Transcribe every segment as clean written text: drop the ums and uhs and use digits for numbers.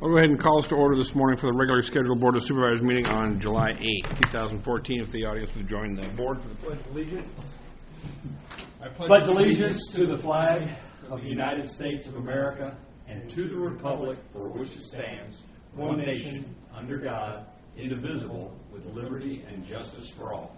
I'll go ahead and call us to order this morning for the regularly scheduled Board of Supervisors meeting on July 8th, 2014. If the audience would join the board for the Pledge of Allegiance. I pledge allegiance to the flag of the United States of America and to the republic for which it stands, one nation, under God, indivisible, with liberty and justice for all.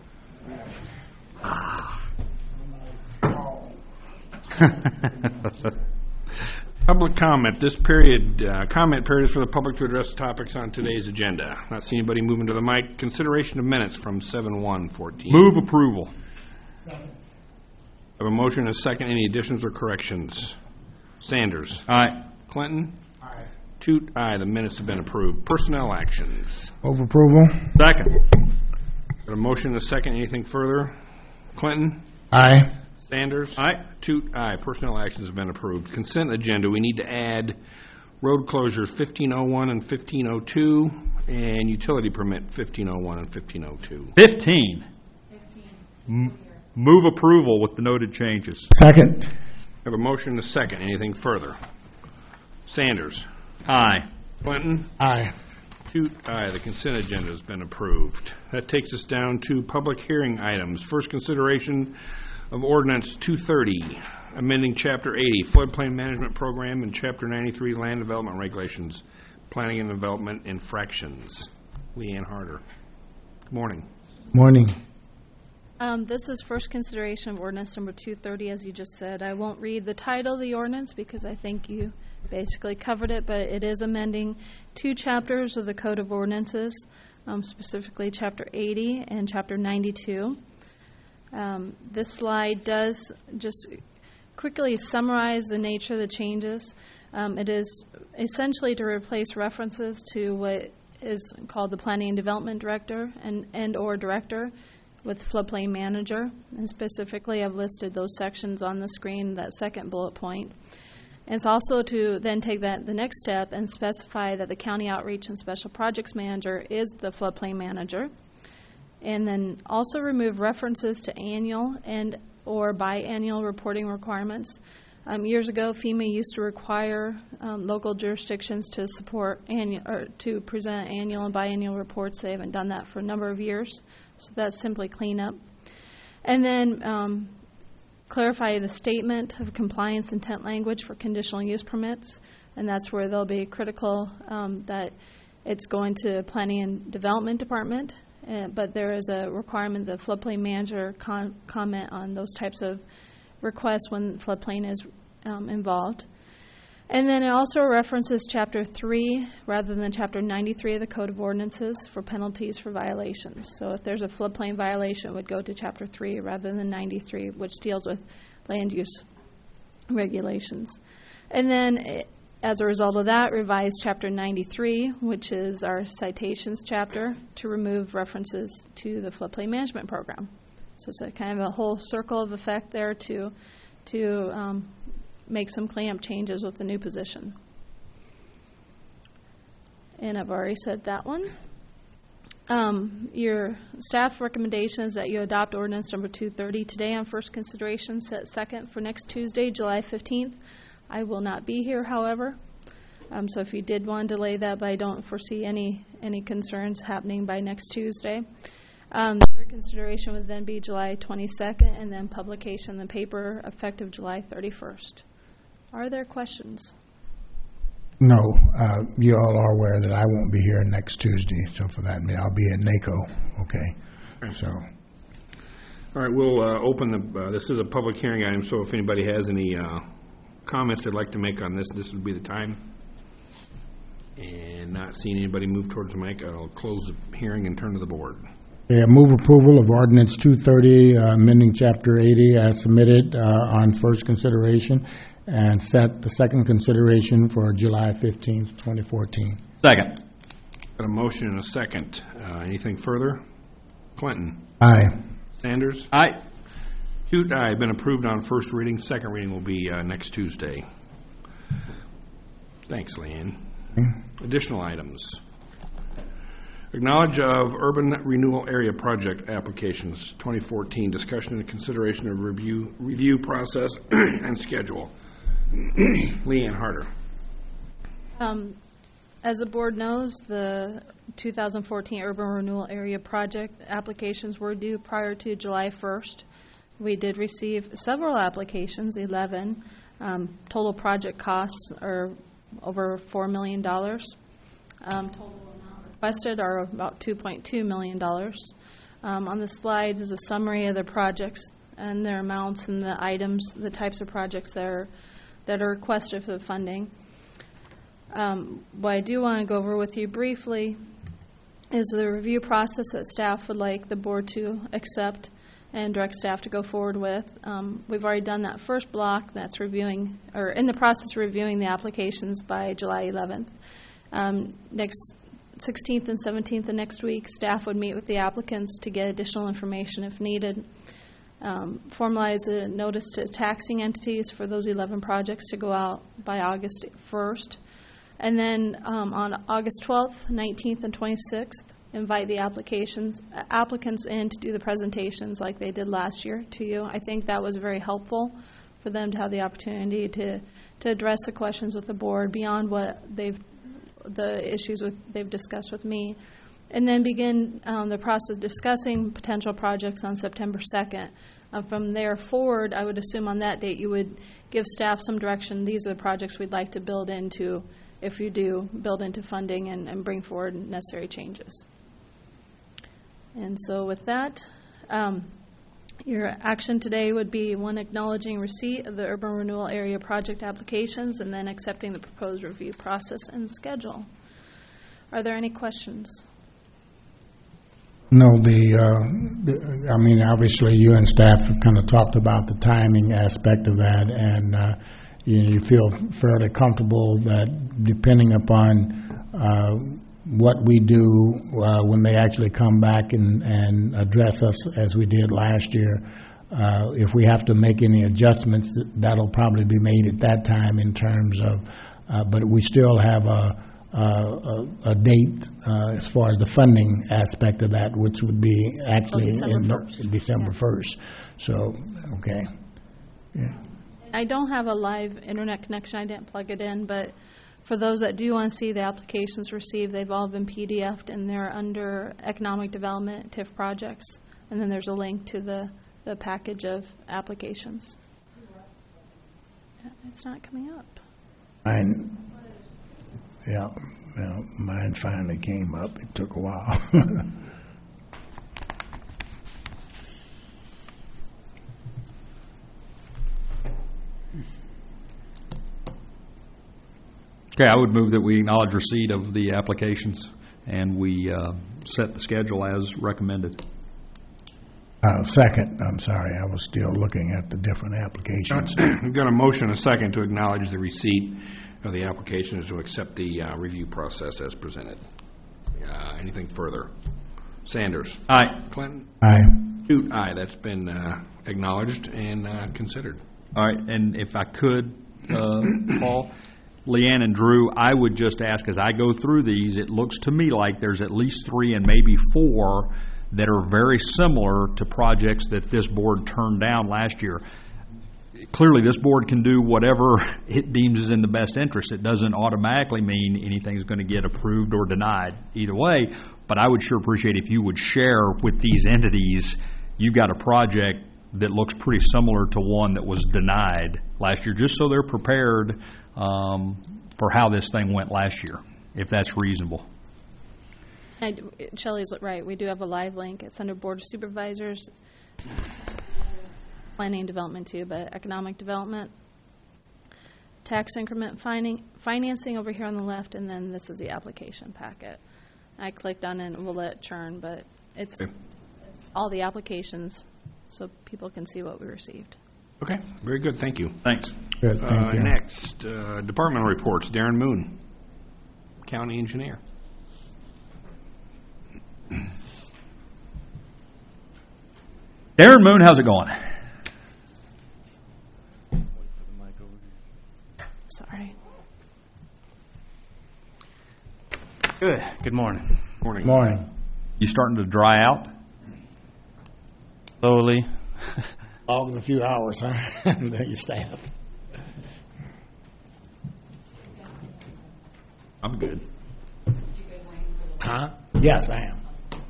Public comment. This comment period is for the public to address topics on today's agenda. Not seeing anybody moving to the mic. Consideration of minutes from 7/1/14. Move approval. I have a motion and a second. Any additions or corrections? Sanders. Aye. Clinton. Aye. Toot. Aye. The minutes have been approved. Personnel actions. Move approval. Second. Got a motion and a second. Anything further? Clinton. Aye. Sanders. Aye. Toot. Aye. Personnel actions have been approved. Consent agenda. We need to add road closures 1501 and 1502 and utility permit 1501 and 1502. 15. Move approval with the noted changes. Second. I have a motion and a second. Anything further? Sanders. Aye. Clinton. Aye. Toot. Aye. The consent agenda has been approved. That takes us down to public hearing items. First consideration of Ordinance 230, amending Chapter 80, Floodplain Management Program, and Chapter 93, Land Development Regulations, Planning and Development Infractions. Leanne Harder. Good morning. Morning. This is first consideration of ordinance number 230, as you just said. I won't read the title of the ordinance because I think you basically covered it, but it is amending two chapters of the Code of Ordinances, specifically Chapter 80 and Chapter 92. This slide does just quickly summarize the nature of the changes. It is essentially to replace references to what is called the Planning and Development Director and or Director with Floodplain Manager. And specifically, I've listed those sections on the screen, that second bullet point. And it's also to then take that the next step and specify that the County Outreach and Special Projects Manager is the Floodplain Manager. And then also remove references to annual and or biannual reporting requirements. Years ago, FEMA used to require local jurisdictions to support to present annual and biannual reports. They haven't done that for a number of years, so that's simply cleanup. And then clarify the statement of compliance intent language for conditional use permits, and that's where they'll be critical that it's going to Planning and Development Department. But there is a requirement that floodplain manager comment on those types of requests when floodplain is involved. And then it also references Chapter 3 rather than Chapter 93 of the Code of Ordinances for penalties for violations. So if there's a floodplain violation, it would go to Chapter 3 rather than 93, which deals with land use regulations. And then as a result of that, revise Chapter 93, which is our citations chapter, to remove references to the Floodplain Management Program. So it's a kind of a whole circle of effect there to make some cleanup changes with the new position. And I've already said that one. Your staff recommendation is that you adopt ordinance number 230 today on first consideration, set second for next Tuesday, July 15th. I will not be here, however, so if you did want to delay that, but I don't foresee any concerns happening by next Tuesday. Third consideration would then be July 22nd, and then publication in the paper effective July 31st. Are there questions? No, you all are aware that I won't be here next Tuesday, so for that, I'll be at NACO. Okay, so. All right, we'll open this is a public hearing item, so if anybody has any comments they'd like to make on this would be the time. And not seeing anybody move towards the mic, I'll close the hearing and turn to the board. Yeah, move approval of Ordinance 230, amending Chapter 80 as submitted on first consideration, and set the second consideration for July 15th, 2014. Second. Got a motion and a second. Anything further? Clinton. Aye. Sanders. Aye. Toot. Aye. Been approved on first reading. Second reading will be next Tuesday. Thanks, Leanne. Additional items. Acknowledge of Urban Renewal Area Project applications 2014. Discussion and consideration of review process and schedule. Leanne Harder. As the board knows, the 2014 Urban Renewal Area Project applications were due prior to July 1st. We did receive several applications, 11. Total project costs are over $4 million. Total amount requested are about $2.2 million. On the slide is a summary of the projects and their amounts and the items, the types of projects that are requested for the funding. What I do want to go over with you briefly is the review process that staff would like the board to accept and direct staff to go forward with. We've already done that first block that's reviewing, or in the process of reviewing the applications by July 11th. Next 16th and 17th of next week, staff would meet with the applicants to get additional information if needed. Formalize a notice to taxing entities for those 11 projects to go out by August 1st. And then on August 12th, 19th, and 26th, invite the applicants in to do the presentations like they did last year to you. I think that was very helpful for them to have the opportunity to address the questions with the board beyond what they've discussed with me. And then begin the process of discussing potential projects on September 2nd. From there forward, I would assume on that date you would give staff some direction. These are the projects we'd like to build into, if you do build into funding and bring forward necessary changes. And so with that, your action today would be one, acknowledging receipt of the Urban Renewal Area Project applications, and then accepting the proposed review process and schedule. Are there any questions? No, I mean, obviously you and staff have kind of talked about the timing aspect of that, and you feel fairly comfortable that depending upon what we do when they actually come back and address us as we did last year, if we have to make any adjustments, that'll probably be made at that time in terms of, but we still have a date as far as the funding aspect of that, which would be actually December 1st. So, okay. Yeah. I don't have a live internet connection. I didn't plug it in, but for those that do want to see the applications received, they've all been PDF'd, and they're under Economic Development TIF projects. And then there's a link to the package of applications. It's not coming up. Mine finally came up. It took a while. Okay, I would move that we acknowledge receipt of the applications and we set the schedule as recommended. Second, I'm sorry, I was still looking at the different applications. We've got a motion, a second, to acknowledge the receipt of the applications to accept the review process as presented. Anything further? Sanders? Aye. Clinton? Aye. Shute? Aye. That's been acknowledged and considered. All right, and if I could, Paul, Leanne and Drew, I would just ask, as I go through these, it looks to me like there's at least 3 and maybe 4 that are very similar to projects that this board turned down last year. Clearly, this board can do whatever it deems is in the best interest. It doesn't automatically mean anything's going to get approved or denied either way, but I would sure appreciate if you would share with these entities, you've got a project that looks pretty similar to one that was denied last year, just so they're prepared for how this thing went last year, if that's reasonable. Shelley's right. We do have a live link. It's under Board of Supervisors. Planning and Development too, but Economic Development. Tax increment financing over here on the left, and then this is the application packet. I clicked on it and we'll let it churn, but it's all the applications so people can see what we received. Okay, very good. Thank you. Thanks. Good, thank you. Next, departmental reports. Darren Moon, County Engineer. Darren Moon, how's it going? Sorry. Good. Good morning. Morning. Morning. You starting to dry out? Slowly. All in a few hours, huh? There you staff. I'm good. Yes, I am.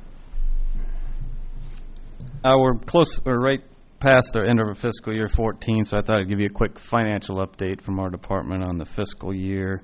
We're right past the end of our fiscal year 14, so I thought I'd give you a quick financial update from our department on the fiscal year.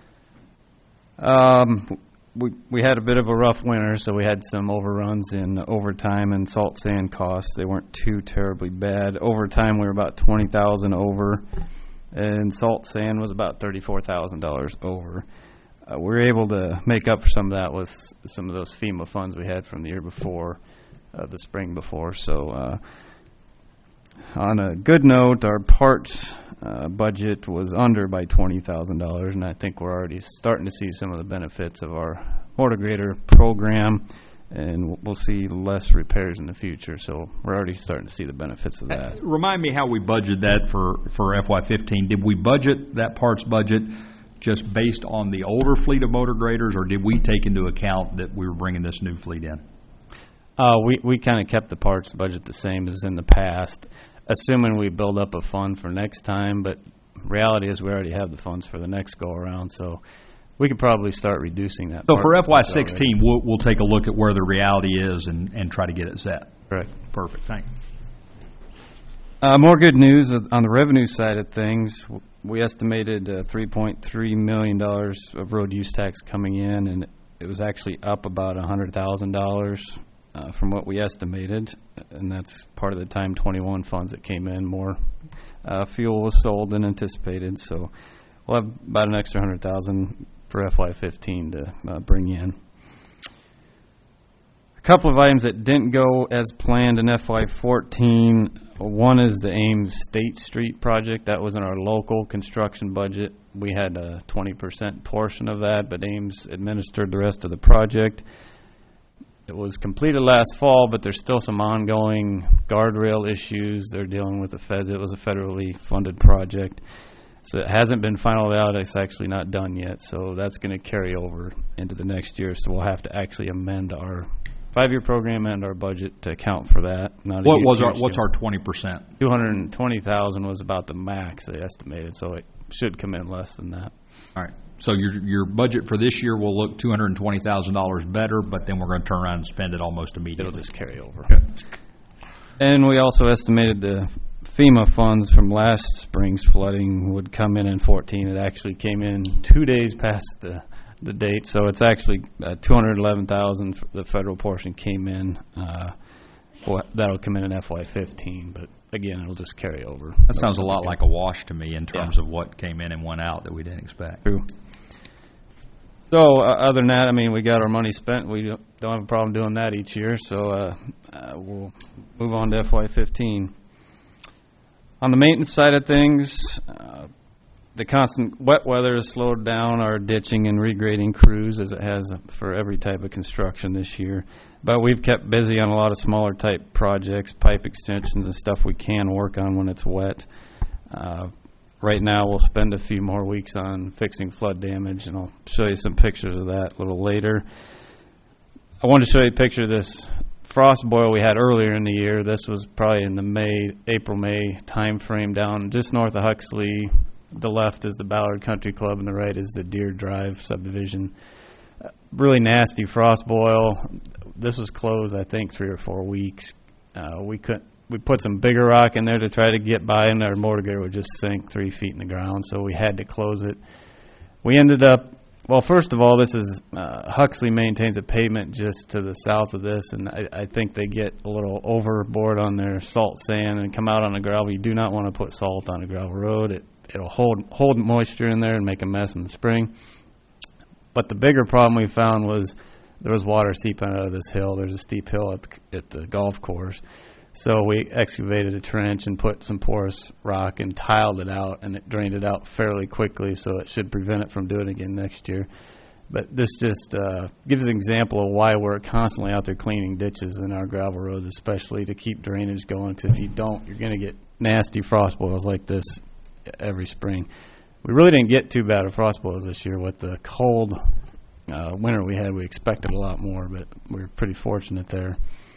We had a bit of a rough winter, so we had some overruns in overtime and salt sand costs. They weren't too terribly bad. Overtime, we were about $20,000 over, and salt sand was about $34,000 over. We were able to make up for some of that with some of those FEMA funds we had from the year before, the spring before. So on a good note, our parts budget was under by $20,000, and I think we're already starting to see some of the benefits of our motor grader program, and we'll see less repairs in the future. So we're already starting to see the benefits of that. Remind me how we budgeted that for FY15. Did we budget that parts budget just based on the older fleet of motor graders, or did we take into account that we were bringing this new fleet in? We kind of kept the parts budget the same as in the past, assuming we build up a fund for next time, but reality is we already have the funds for the next go-around, so we could probably start reducing that. So for FY16, we'll take a look at where the reality is and try to get it set. Correct. Perfect, thanks. More good news on the revenue side of things. We estimated $3.3 million of road use tax coming in, and it was actually up about $100,000 from what we estimated, and that's part of the Time 21 funds that came in. More fuel was sold than anticipated, so we'll have about an extra $100,000 for FY15 to bring in. A couple of items that didn't go as planned in FY14. One is the Ames State Street project. That was in our local construction budget. We had a 20% portion of that, but Ames administered the rest of the project. It was completed last fall, but there's still some ongoing guardrail issues they're dealing with the feds. It was a federally funded project, so it hasn't been finalized out. It's actually not done yet, so that's going to carry over into the next year. So we'll have to actually amend our 5-year program and our budget to account for that. What's our 20%? $220,000 was about the max they estimated, so it should come in less than that. All right. So your budget for this year will look $220,000 better, but then we're going to turn around and spend it almost immediately. It'll just carry over. Okay. And we also estimated the FEMA funds from last spring's flooding would come in 14. It actually came in 2 days past the date, so it's actually $211,000. The federal portion came in. That'll come in FY15, but again, it'll just carry over. That sounds a lot like a wash to me in terms of what came in and went out that we didn't expect. True. So other than that, I mean, we got our money spent. We don't have a problem doing that each year, so we'll move on to FY15. On the maintenance side of things, the constant wet weather has slowed down our ditching and regrading crews, as it has for every type of construction this year. But we've kept busy on a lot of smaller type projects, pipe extensions and stuff we can work on when it's wet. Right now we'll spend a few more weeks on fixing flood damage, and I'll show you some pictures of that a little later. I wanted to show you a picture of this frost boil we had earlier in the year. This was probably in the April-May time frame down just north of Huxley. The left is the Ballard Country Club and the right is the Deer Drive subdivision. Really nasty frost boil. This was closed, I think, 3 or 4 weeks. We put some bigger rock in there to try to get by, and our motor grader would just sink 3 feet in the ground, so we had to close it. We ended up, well, first of all, this is Huxley maintains a pavement just to the south of this, and I think they get a little overboard on their salt sand and come out on the gravel. You do not want to put salt on a gravel road. It'll hold moisture in there and make a mess in the spring. But the bigger problem we found was there was water seeping out of this hill. There's a steep hill at the golf course. So we excavated a trench and put some porous rock and tiled it out, and it drained it out fairly quickly, so it should prevent it from doing it again next year. But this just gives an example of why we're constantly out there cleaning ditches in our gravel roads, especially to keep drainage going, because if you don't, you're going to get nasty frost boils like this every spring. We really didn't get too bad of frost boils this year. With the cold winter we had, we expected a lot more, but we were pretty fortunate there.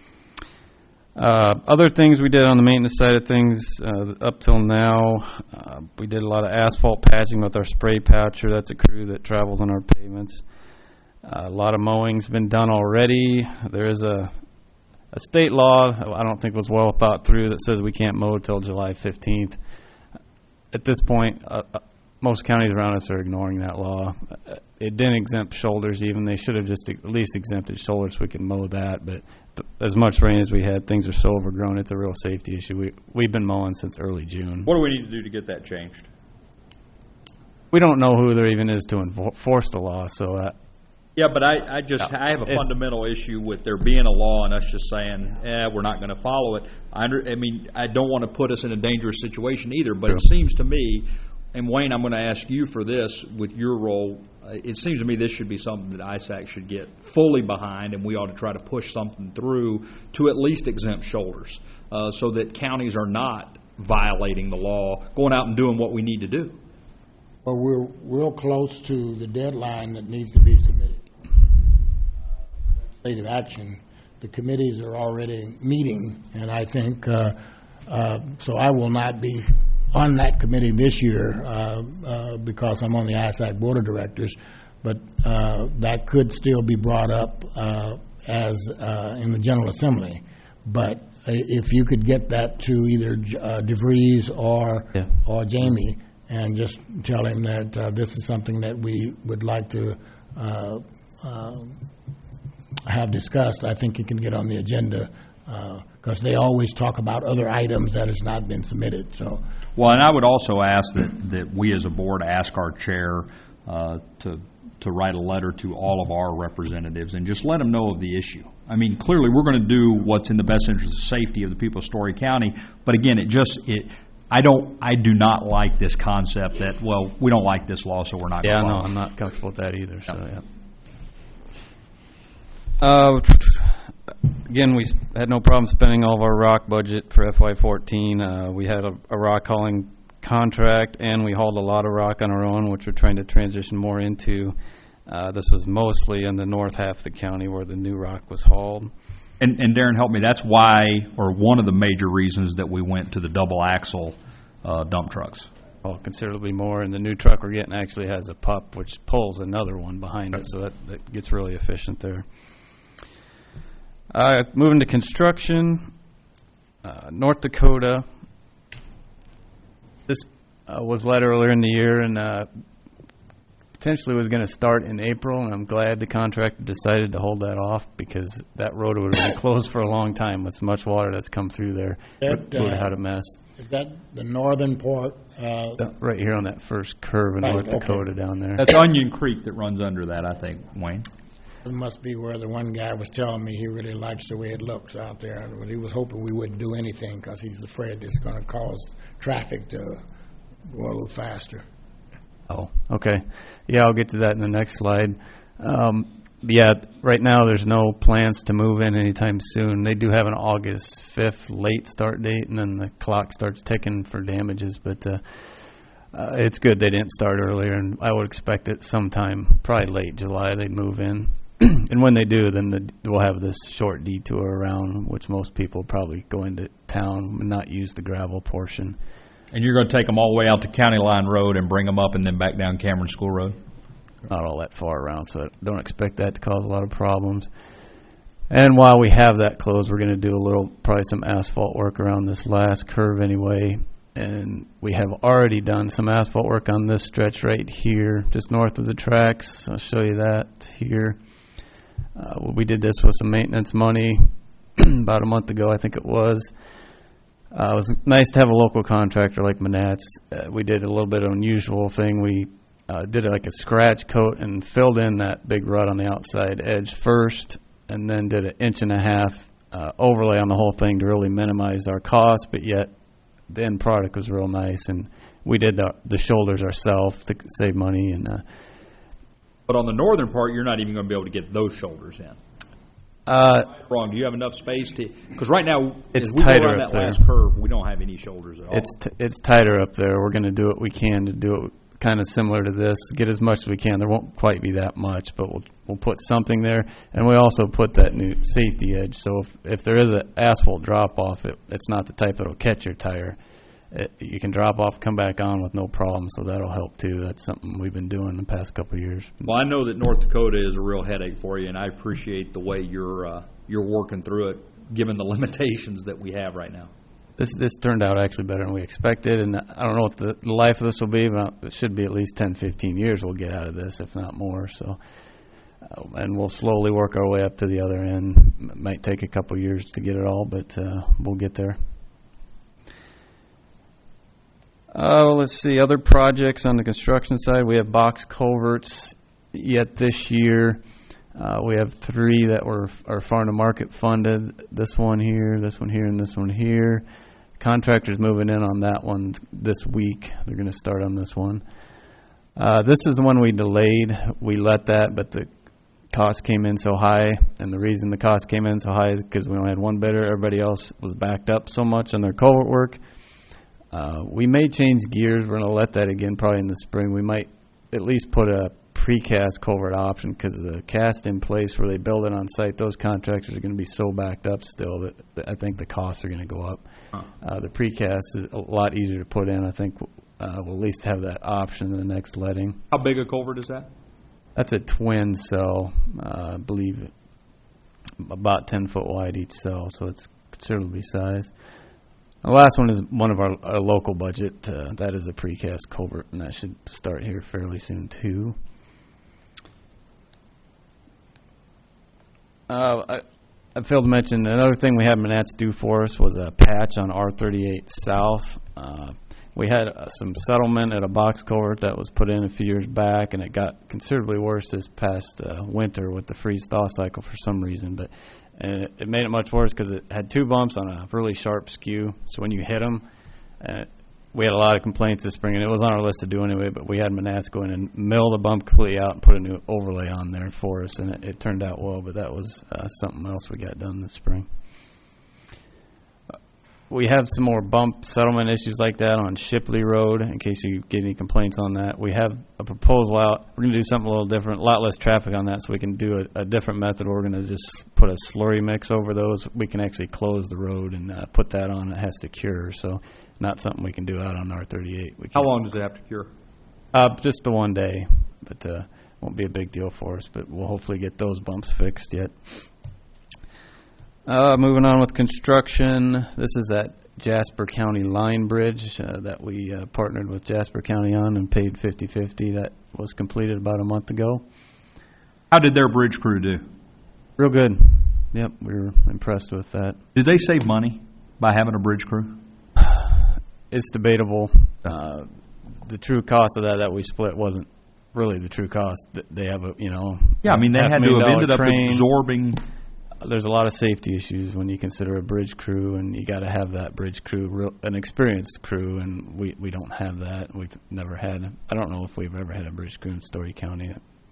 Other things we did on the maintenance side of things up till now, we did a lot of asphalt patching with our spray patcher. That's a crew that travels on our pavements. A lot of mowing's been done already. There is a state law, I don't think was well thought through, that says we can't mow till July 15th. At this point, most counties around us are ignoring that law. It didn't exempt shoulders even. They should have just at least exempted shoulders so we could mow that. But as much rain as we had, things are so overgrown, it's a real safety issue. We've been mowing since early June. What do we need to do to get that changed? We don't know who there even is to enforce the law, so Yeah, but I have a fundamental issue with there being a law and us just saying, we're not going to follow it. I mean, I don't want to put us in a dangerous situation either, but it seems to me, and Wayne, I'm going to ask you for this with your role, it seems to me this should be something that ISAC should get fully behind, and we ought to try to push something through to at least exempt shoulders so that counties are not violating the law, going out and doing what we need to do. Well, we're real close to the deadline that needs to be submitted. Legislative action. The committees are already meeting, and I think, so I will not be on that committee this year because I'm on the ISAC Board of Directors, but that could still be brought up as in the General Assembly. But if you could get that to either DeVries or Jamie, and just tell him that this is something that we would like to have discussed, I think it can get on the agenda because they always talk about other items that has not been submitted. So, well, and I would also ask that we as a board ask our chair to write a letter to all of our representatives and just let them know of the issue. I mean, clearly we're going to do what's in the best interest of safety of the people of Story County, but again, I do not like this concept that, well, we don't like this law, so we're not going to follow it. I'm not comfortable with that either. So, again, we had no problem spending all of our rock budget for FY14. We had a rock hauling contract, and we hauled a lot of rock on our own, which we're trying to transition more into. This was mostly in the north half of the county where the new rock was hauled. And Darren, help me, that's why, or one of the major reasons that we went to the double axle dump trucks. Well, considerably more, and the new truck we're getting actually has a pup, which pulls another one behind it, so that gets really efficient there. Moving to construction, North Dakota. This was led earlier in the year, and potentially was going to start in April, and I'm glad the contractor decided to hold that off because that road would have been closed for a long time with so much water that's come through there. Would have had a mess. Is that the northern part? Right here on that first curve in North Dakota down there. That's Onion Creek that runs under that, I think, Wayne. It must be where the one guy was telling me he really likes the way it looks out there. And he was hoping we wouldn't do anything because he's afraid it's going to cause traffic to go a little faster. Oh, okay. Yeah, I'll get to that in the next slide. Yeah, right now there's no plans to move in anytime soon. They do have an August 5th late start date, and then the clock starts ticking for damages. But it's good they didn't start earlier, and I would expect it sometime, probably late July, they'd move in. And when they do, then we'll have this short detour around, which most people probably go into town and not use the gravel portion. And you're going to take them all the way out to County Line Road and bring them up and then back down Cameron School Road? Not all that far around, so I don't expect that to cause a lot of problems. And while we have that closed, we're going to do probably some asphalt work around this last curve anyway. And we have already done some asphalt work on this stretch right here, just north of the tracks. I'll show you that here. We did this with some maintenance money about a month ago, I think it was. It was nice to have a local contractor like Manats. We did a little bit of an unusual thing. We did like a scratch coat and filled in that big rut on the outside edge first, and then did 1.5 inches overlay on the whole thing to really minimize our cost, but yet the end product was real nice. And we did the shoulders ourselves to save money. And but on the northern part, you're not even going to be able to get those shoulders in. Wrong. Do you have enough space to? Because right now, it's as we go tighter around up that there. last curve, we don't have any shoulders at all. It's tighter up there. We're going to do what we can to do it kind of similar to this. Get as much as we can. There won't quite be that much, but we'll put something there. And we also put that new safety edge. So if there is an asphalt drop off, it's not the type that'll catch your tire. you can drop off, come back on with no problem, so that'll help too. That's something we've been doing the past couple of years. Well, I know that North Dakota is a real headache for you, and I appreciate the way you're working through it, given the limitations that we have right now. This turned out actually better than we expected, and I don't know what the life of this will be, but it should be at least 10, 15 years we'll get out of this, if not more. So, and we'll slowly work our way up to the other end. It might take a couple years to get it all, but we'll get there. Let's see, other projects on the construction side. We have box culverts yet this year. We have 3 that are farm to market funded. This one here, and this one here. Contractor's moving in on that one this week. They're going to start on this one. This is the one we delayed. We let that, but the cost came in so high, and the reason the cost came in so high is because we only had one bidder. Everybody else was backed up so much on their culvert work. We may change gears. We're going to let that again probably in the spring. We might at least put a precast culvert option, because the cast in place where they build it on site, those contractors are going to be so backed up still that I think the costs are going to go up. The precast is a lot easier to put in. I think we'll at least have that option in the next letting. How big a culvert is that? That's a twin cell, I believe, about 10 foot wide each cell, so it's considerably sized. The last one is one of our local budget. That is a precast culvert, and that should start here fairly soon too. I failed to mention another thing we had Manats do for us was a patch on R38 South. We had some settlement at a box culvert that was put in a few years back, and it got considerably worse this past winter with the freeze-thaw cycle for some reason. But it made it much worse because it had 2 bumps on a really sharp skew. So when you hit them, we had a lot of complaints this spring, and it was on our list to do anyway, but we had Manats go in and mill the bump completely out and put a new overlay on there for us, and it turned out well, but that was something else we got done this spring. We have some more bump settlement issues like that on Shipley Road, in case you get any complaints on that. We have a proposal out. We're going to do something a little different, a lot less traffic on that, so we can do a different method. We're going to just put a slurry mix over those. We can actually close the road and put that on. It has to cure, so not something we can do out on R38. How long does it have to cure? Just the one day, but won't be a big deal for us, but we'll hopefully get those bumps fixed yet. Moving on with construction, this is that Jasper County line bridge that we partnered with Jasper County on and paid 50/50. That was completed about a month ago. How did their bridge crew do? Real good. Yep, we were impressed with that. Did they save money by having a bridge crew? It's debatable. The true cost of that we split wasn't really the true cost. They have Yeah, I mean, they had to have ended up absorbing. There's a lot of safety issues when you consider a bridge crew, and you got to have that bridge crew, an experienced crew, and we don't have that. We've never had. I don't know if we've ever had a bridge crew in Story County.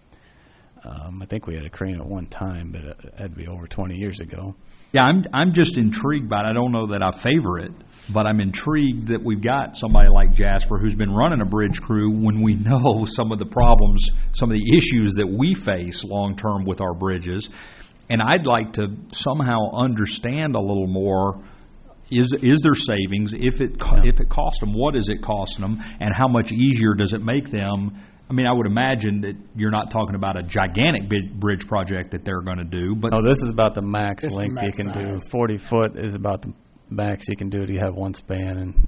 I think we had a crane at one time, but it had to be over 20 years ago. Yeah, I'm just intrigued by it. I don't know that I favor it, but I'm intrigued that we've got somebody like Jasper who's been running a bridge crew when we know some of the problems, some of the issues that we face long-term with our bridges. And I'd like to somehow understand a little more, is there savings? If it costs them, what is it costing them? And how much easier does it make them? I mean, I would imagine that you're not talking about a gigantic bridge project that they're going to do. But no, this is about the max It's length the max you can do. size. 40 foot is about the max you can do. You have one span.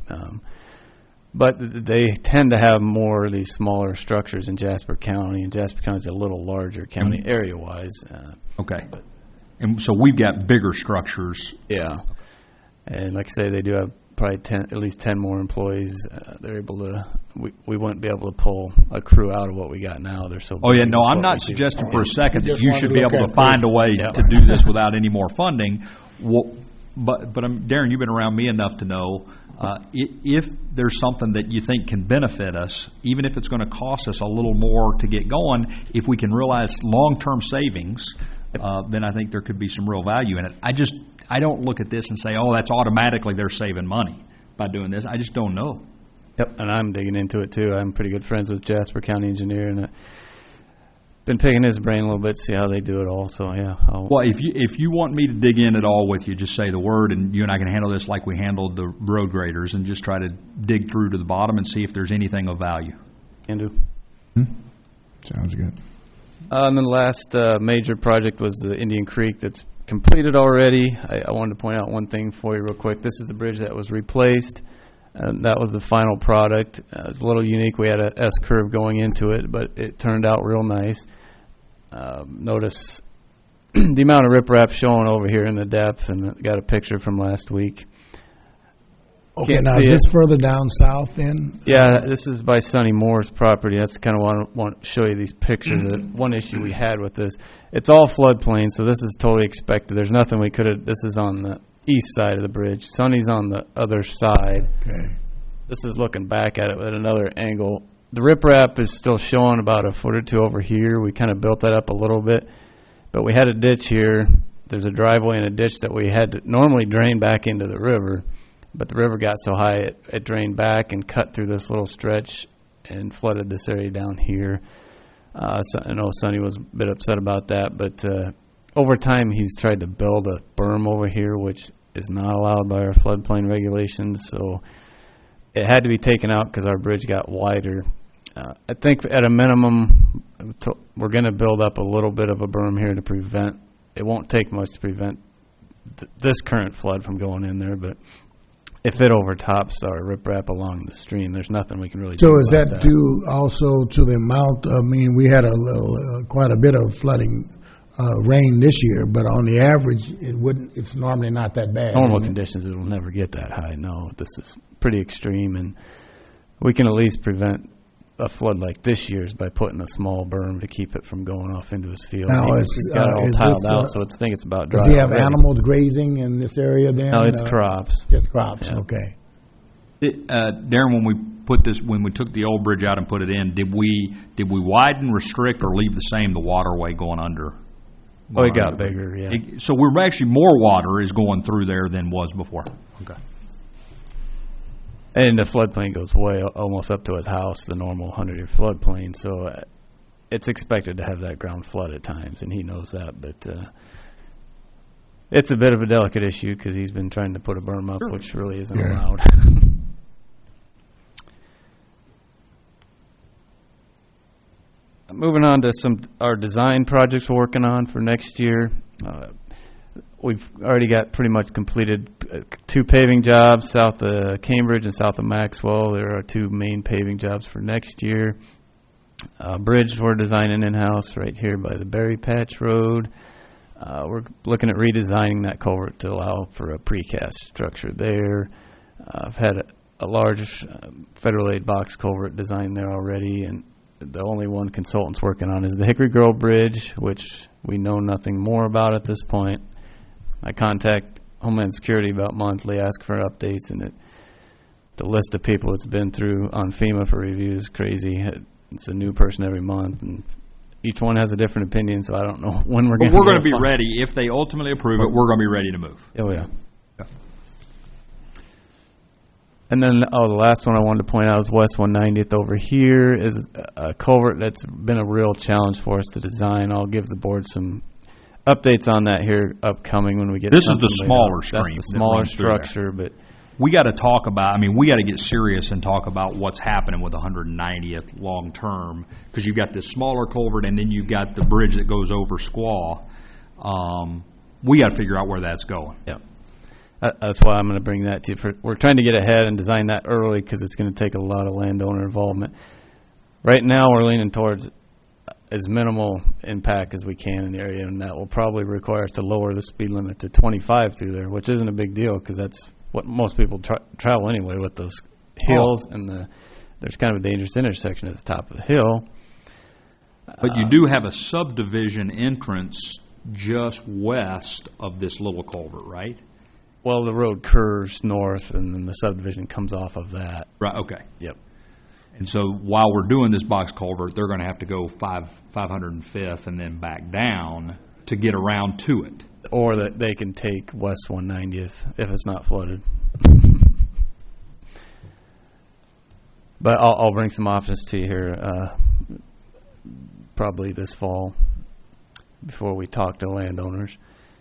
But they tend to have more of these smaller structures in Jasper County, and Jasper County is a little larger county area-wise. Okay. And so we've got bigger structures. Yeah. And like I say, they do have probably at least 10 more employees. They're able to. We wouldn't be able to pull a crew out of what we got now. They're so. Oh yeah, big no, with I'm what not we do. suggesting for a second that Just you wanted should to be look able at to find a way Yeah. to do this without any more funding. But Darren, you've been around me enough to know if there's something that you think can benefit us, even if it's going to cost us a little more to get going, if we can realize long-term savings, then I think there could be some real value in it. I don't look at this and say, oh, that's automatically they're saving money by doing this. I just don't know. Yep, and I'm digging into it too. I'm pretty good friends with Jasper County engineer, and been picking his brain a little bit, see how they do it all, so yeah. Well, if you want me to dig in at all with you, just say the word, and you and I can handle this like we handled the road graders, and just try to dig through to the bottom and see if there's anything of value. Can do. Sounds good. And then the last major project was the Indian Creek that's completed already. I wanted to point out one thing for you real quick. This is the bridge that was replaced. That was the final product. It was a little unique. We had a S-curve going into it, but it turned out real nice. Notice the amount of riprap showing over here in the depth, and got a picture from last week. Okay, Can't now see is this it. further down south then? Yeah, this is by Sonny Moore's property. That's kind of why I want to show you these pictures. One issue we had with this, it's all floodplain, so this is totally expected. There's nothing we could have, this is on the east side of the bridge. Sonny's on the other side. Okay. This is looking back at it at another angle. The riprap is still showing about a foot or two over here. We kind of built that up a little bit, but we had a ditch here. There's a driveway and a ditch that we had to normally drain back into the river, but the river got so high it drained back and cut through this little stretch and flooded this area down here. So I know Sonny was a bit upset about that, but over time he's tried to build a berm over here, which is not allowed by our floodplain regulations, so it had to be taken out because our bridge got wider. I think at a minimum, we're going to build up a little bit of a berm here to prevent, it won't take much to prevent this current flood from going in there, but if it overtops our riprap along the stream, there's nothing we can really do So is about that due also to the amount, I mean, we had quite a bit of flooding rain this year, but on the average, it's normally not that bad. Normal isn't it? conditions, it will never get that high. No, this is pretty extreme, and we can at least prevent a flood like this year's by putting a small berm to keep it from going off into his field. Now, He's got it all is tiled this, out, so I think it's about dry. Does he have already. animals grazing in this area then? No, it's crops. Just crops, Yeah. okay. Darren, when we took the old bridge out and put it in, did we widen, restrict, or leave the same the waterway going under? Oh, it got bigger, yeah. So we're actually more water is going through there than was before. Okay. And the floodplain goes way almost up to his house, the normal 100-year floodplain. So it's expected to have that ground flood at times, and he knows that. But it's a bit of a delicate issue because he's been trying to put a berm up, which really isn't Yeah. allowed. Moving on to our design projects we're working on for next year. We've already got pretty much completed 2 paving jobs south of Cambridge and south of Maxwell. There are 2 main paving jobs for next year. Bridge we're designing in-house right here by the Berry Patch Road. We're looking at redesigning that culvert to allow for a precast structure there. I've had a large federal aid box culvert design there already, and the only one consultant's working on is the Hickory Grove Bridge, which we know nothing more about at this point. I contact Homeland Security about monthly, ask for updates, and the list of people it's been through on FEMA for review is crazy. It's a new person every month, and each one has a different opinion, so I don't know when we're going to. But we're going to be ready. If they ultimately approve it, we're going to be ready to move. Oh, yeah. And then, the last one I wanted to point out is West 190th over here is a culvert that's been a real challenge for us to design. I'll give the board some updates on that here upcoming when we get. This is the something laid smaller out. stream That's the that smaller runs through there. structure, but We got to talk about, we got to get serious and talk about what's happening with 190th long term, because you've got this smaller culvert and then you've got the bridge that goes over Squaw. We got to figure out where that's going. yeah. That's why I'm going to bring that to you. We're trying to get ahead and design that early because it's going to take a lot of landowner involvement. Right now, we're leaning towards as minimal impact as we can in the area, and that will probably require us to lower the speed limit to 25 through there, which isn't a big deal because that's what most people travel anyway with those hills, and there's kind of a dangerous intersection at the top of the hill. But you do have a subdivision entrance just west of this little culvert, right? Well, the road curves north, and then the subdivision comes off of that. Right, okay. Yep. And so while we're doing this box culvert, they're going to have to go 505th and then back down to get around to it. Or that they can take West 190th if it's not flooded. But I'll bring some options to you here. probably this fall before we talk to landowners.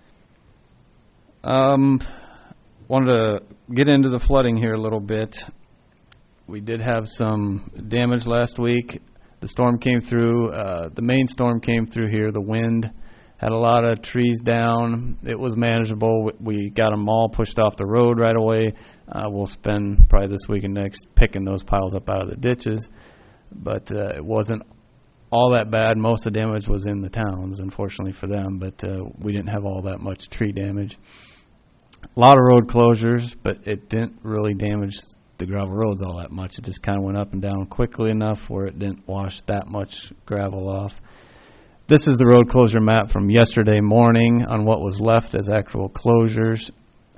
Wanted to get into the flooding here a little bit. We did have some damage last week. The storm came through. The main storm came through here. The wind had a lot of trees down. It was manageable. We got them all pushed off the road right away. We'll spend probably this week and next picking those piles up out of the ditches. But it wasn't all that bad. Most of the damage was in the towns, unfortunately for them, but we didn't have all that much tree damage. A lot of road closures, but it didn't really damage the gravel roads all that much. It just kind of went up and down quickly enough where it didn't wash that much gravel off. This is the road closure map from yesterday morning on what was left as actual closures.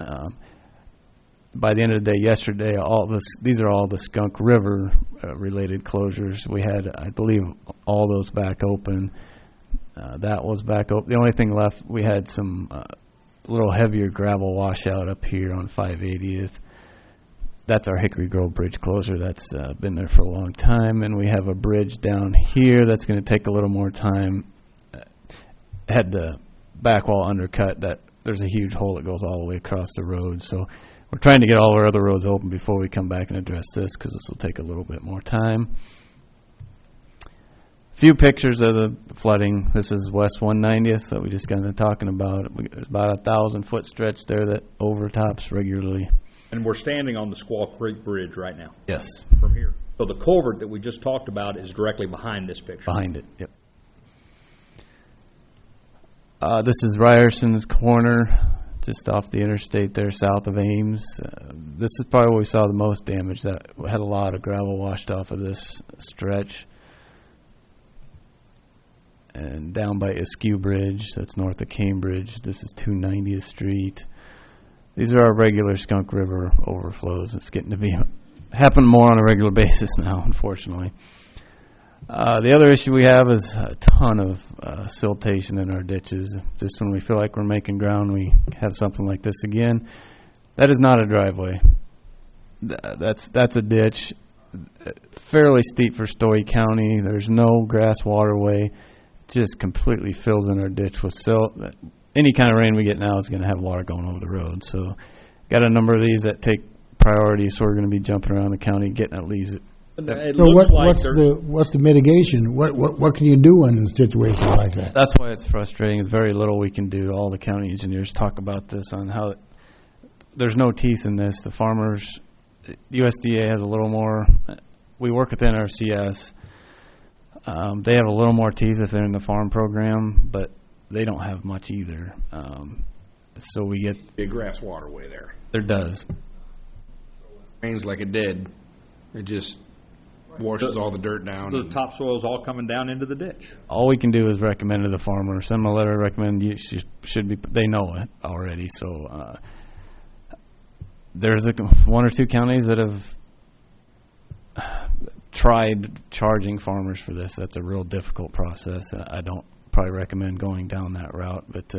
By the end of the day yesterday, these are all the Skunk River related closures. We had, I believe, all those back open. That was back open. The only thing left, we had some little heavier gravel washout up here on 580th. That's our Hickory Grove Bridge closure. That's been there for a long time. And we have a bridge down here that's going to take a little more time. Had the back wall undercut. There's a huge hole that goes all the way across the road. So we're trying to get all our other roads open before we come back and address this, because this will take a little bit more time. Few pictures of the flooding. This is West 190th that we just got into talking about. There's about 1,000-foot stretch there that overtops regularly. And we're standing on the Squaw Creek Bridge right now Yes, from here. So the culvert that we just talked about is directly behind this picture. behind it. Yep. This is Ryerson's Corner, just off the interstate there, south of Ames. This is probably where we saw the most damage. That had a lot of gravel washed off of this stretch. And down by Askew Bridge, that's north of Cambridge. This is 290th Street. These are our regular Skunk River overflows. It's getting to be happen more on a regular basis now, unfortunately. The other issue we have is a ton of siltation in our ditches. Just when we feel like we're making ground, we have something like this again. That is not a driveway. That's a ditch, fairly steep for Story County. There's no grass waterway. Just completely fills in our ditch with silt. Any kind of rain we get now is going to have water going over the road. So got a number of these that take priority, so we're going to be jumping around the county getting at least. It So looks like what's the mitigation? What can you do in situations like that? That's why it's frustrating. There's very little we can do. All the county engineers talk about this on how there's no teeth in this. The farmers, USDA has a little more. We work with NRCS. They have a little more teeth if they're in the farm program, but they don't have much either. So we get A grass waterway there. there does. Rains like it did. It just washes all the dirt down. the topsoil's all coming down into the ditch. All we can do is recommend to the farmer, send them a letter, recommend you should be. They know it already. So there's one or two counties that have tried charging farmers for this. That's a real difficult process. I don't probably recommend going down that route, but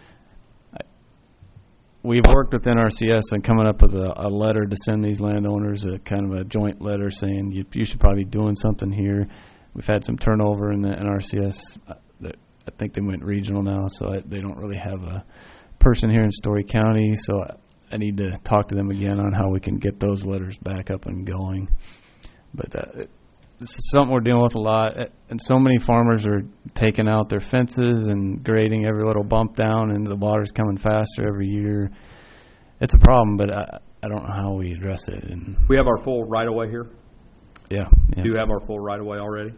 we've worked with NRCS and coming up with a letter to send these landowners, a kind of a joint letter saying you should probably be doing something here. We've had some turnover in the NRCS. I think they went regional now, so they don't really have a person here in Story County, so I need to talk to them again on how we can get those letters back up and going. But this is something we're dealing with a lot, and so many farmers are taking out their fences and grading every little bump down, and the water's coming faster every year. It's a problem, but I don't know how we address it. And We have our full right-of-way here. yeah. Do you have our full right-of-way already?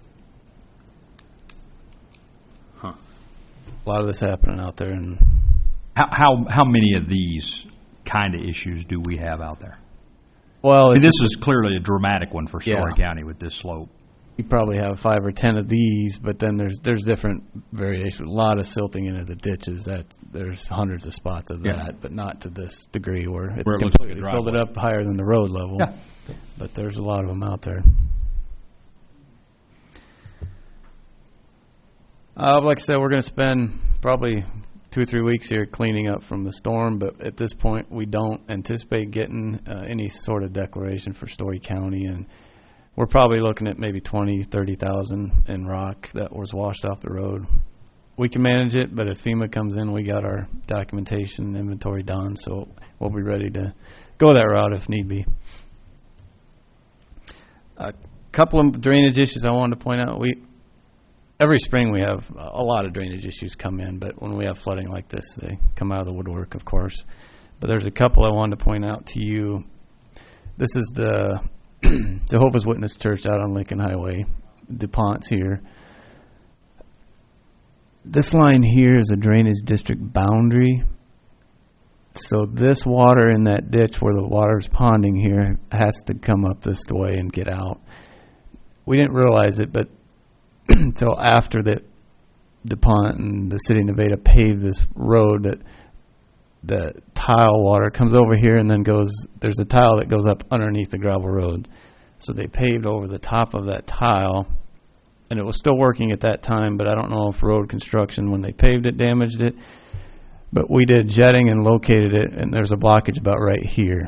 Huh. A lot of this happening out there, and How many of these kind of issues do we have out there? well, And it's, this is clearly a dramatic one for Story Yeah. County with this slope. you probably have 5 or 10 of these, but then there's different variations. A lot of silting into the ditches. There's hundreds of spots of Yeah. that, but not to this degree where it's Where it looks like a completely filled it driveway. up higher than the road level. Yeah. But there's a lot of them out there. Like I said, we're going to spend probably 2 or 3 weeks here cleaning up from the storm, but at this point we don't anticipate getting any sort of declaration for Story County, and we're probably looking at maybe 30,000 in rock that was washed off the road. We can manage it, but if FEMA comes in, we got our documentation and inventory done, so we'll be ready to go that route if need be. A couple of drainage issues I wanted to point out. Every spring we have a lot of drainage issues come in, but when we have flooding like this, they come out of the woodwork, of course. But there's a couple I wanted to point out to you. This is the Jehovah's Witness Church out on Lincoln Highway, DuPont's here. This line here is a drainage district boundary. So this water in that ditch where the water is ponding here has to come up this way and get out. We didn't realize it, but until after that DuPont and the city of Nevada paved this road, that the tile water comes over here and then there's a tile that goes up underneath the gravel road. So they paved over the top of that tile, and it was still working at that time, but I don't know if road construction, when they paved it, damaged it. But we did jetting and located it, and there's a blockage about right here.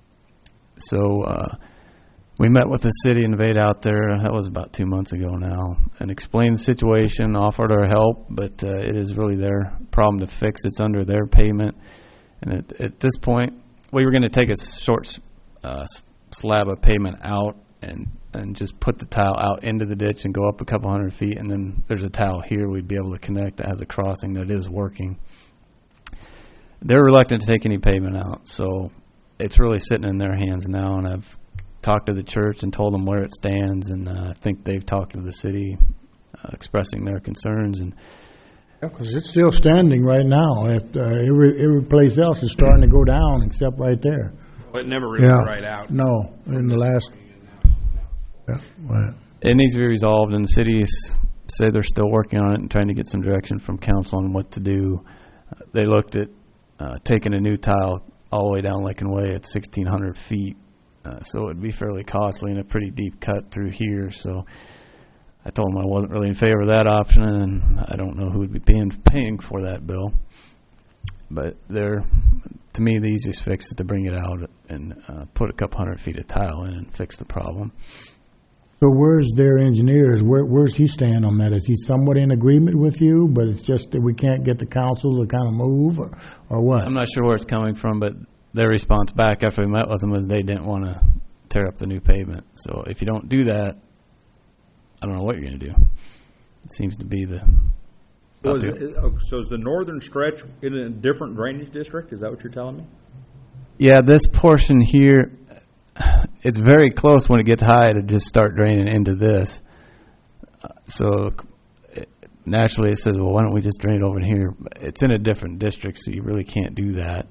So we met with the city and Nevada out there, that was about 2 months ago now, and explained the situation, offered our help, but it is really their problem to fix. It's under their payment. And at this point, we were going to take a short slab of pavement out and just put the tile out into the ditch and go up a couple hundred feet, and then there's a tile here we'd be able to connect that has a crossing that is working. They're reluctant to take any pavement out, so it's really sitting in their hands now, and I've talked to the church and told them where it stands, and I think they've talked to the city expressing their concerns. And Because it's still standing right now. Every place else is starting to go down except right there. Well, it never really dried out. No, in the last. Yeah, right. it needs to be resolved, and the cities say they're still working on it and trying to get some direction from council on what to do. They looked at taking a new tile all the way down Lincoln Way at 1,600 feet. So it would be fairly costly and a pretty deep cut through here. So I told them I wasn't really in favor of that option, and I don't know who would be paying for that bill. But to me, the easiest fix is to bring it out and put a couple hundred feet of tile in and fix the problem. So where's their engineers? Where's he stand on that? Is he somewhat in agreement with you, but it's just that we can't get the council to kind of move, or what? I'm not sure where it's coming from, but their response back after we met with them was they didn't want to tear up the new pavement. So if you don't do that, I don't know what you're going to do. It seems to be the... So is the northern stretch in a different drainage district? Is that what you're telling me? Yeah, this portion here, it's very close when it gets high to just start draining into this. So naturally it says, well, why don't we just drain it over here? It's in a different district, so you really can't do that.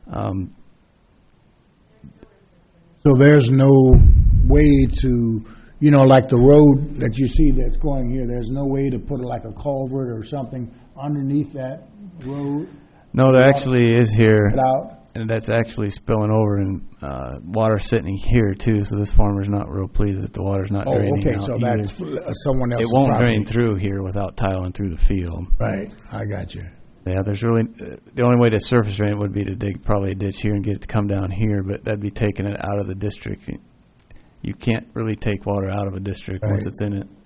So there's no way to, like the road that you see that's going here, there's no way to put like a culvert or something underneath that road? No, there actually is here. Out? And that's actually spilling over, and water sitting here too. So this farmer's not real pleased that the water's not draining out. Okay, so either. that's someone else's It won't property. drain through here without tiling through the field. Right, I got you. Yeah, there's really the only way to surface drain it would be to dig probably a ditch here and get it to come down here, but that'd be taking it out of the district. You can't really take water out of a district once it's in it.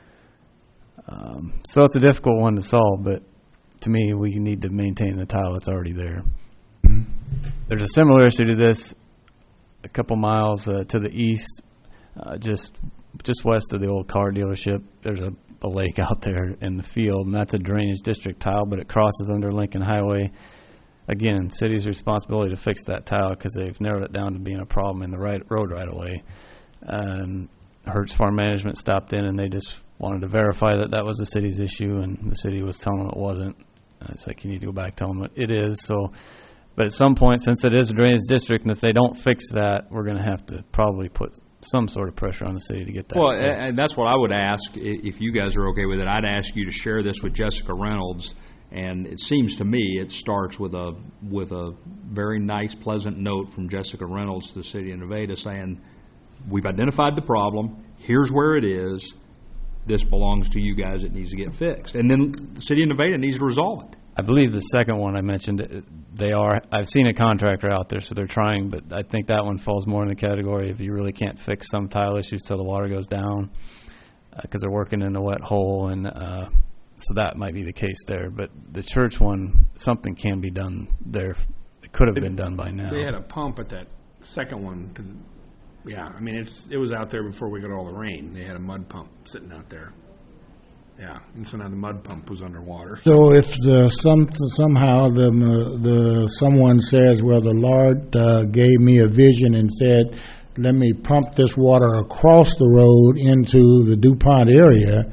So it's a difficult one to solve, but to me, we need to maintain the tile that's already there. There's a similar issue to this a couple miles to the east, just west of the old car dealership. There's a lake out there in the field, and that's a drainage district tile, but it crosses under Lincoln Highway. Again, city's responsibility to fix that tile because they've narrowed it down to being a problem in the road right away. And Hertz Farm Management stopped in, and they just wanted to verify that that was the city's issue, and the city was telling them it wasn't. It's like, you need to go back, tell them it is. So, but at some point, since it is a drainage district, and if they don't fix that, we're going to have to probably put some sort of pressure on the city to get that fixed. And that's what I would ask, if you guys are okay with it. I'd ask you to share this with Jessica Reynolds, and it seems to me it starts with a very nice, pleasant note from Jessica Reynolds to the city of Nevada saying, we've identified the problem, here's where it is, this belongs to you guys, it needs to get fixed. And then the city of Nevada needs to resolve it. I believe the second one I mentioned, I've seen a contractor out there, so they're trying, but I think that one falls more in the category if you really can't fix some tile issues till the water goes down, because they're working in a wet hole, and so that might be the case there. But the church one, something can be done there. It could have been done by now. They had a pump at that second one. Yeah, I mean, it was out there before we got all the rain. They had a mud pump sitting out there. Yeah, and so now the mud pump was underwater. So if somehow someone says, well, the Lord gave me a vision and said, let me pump this water across the road into the DuPont area,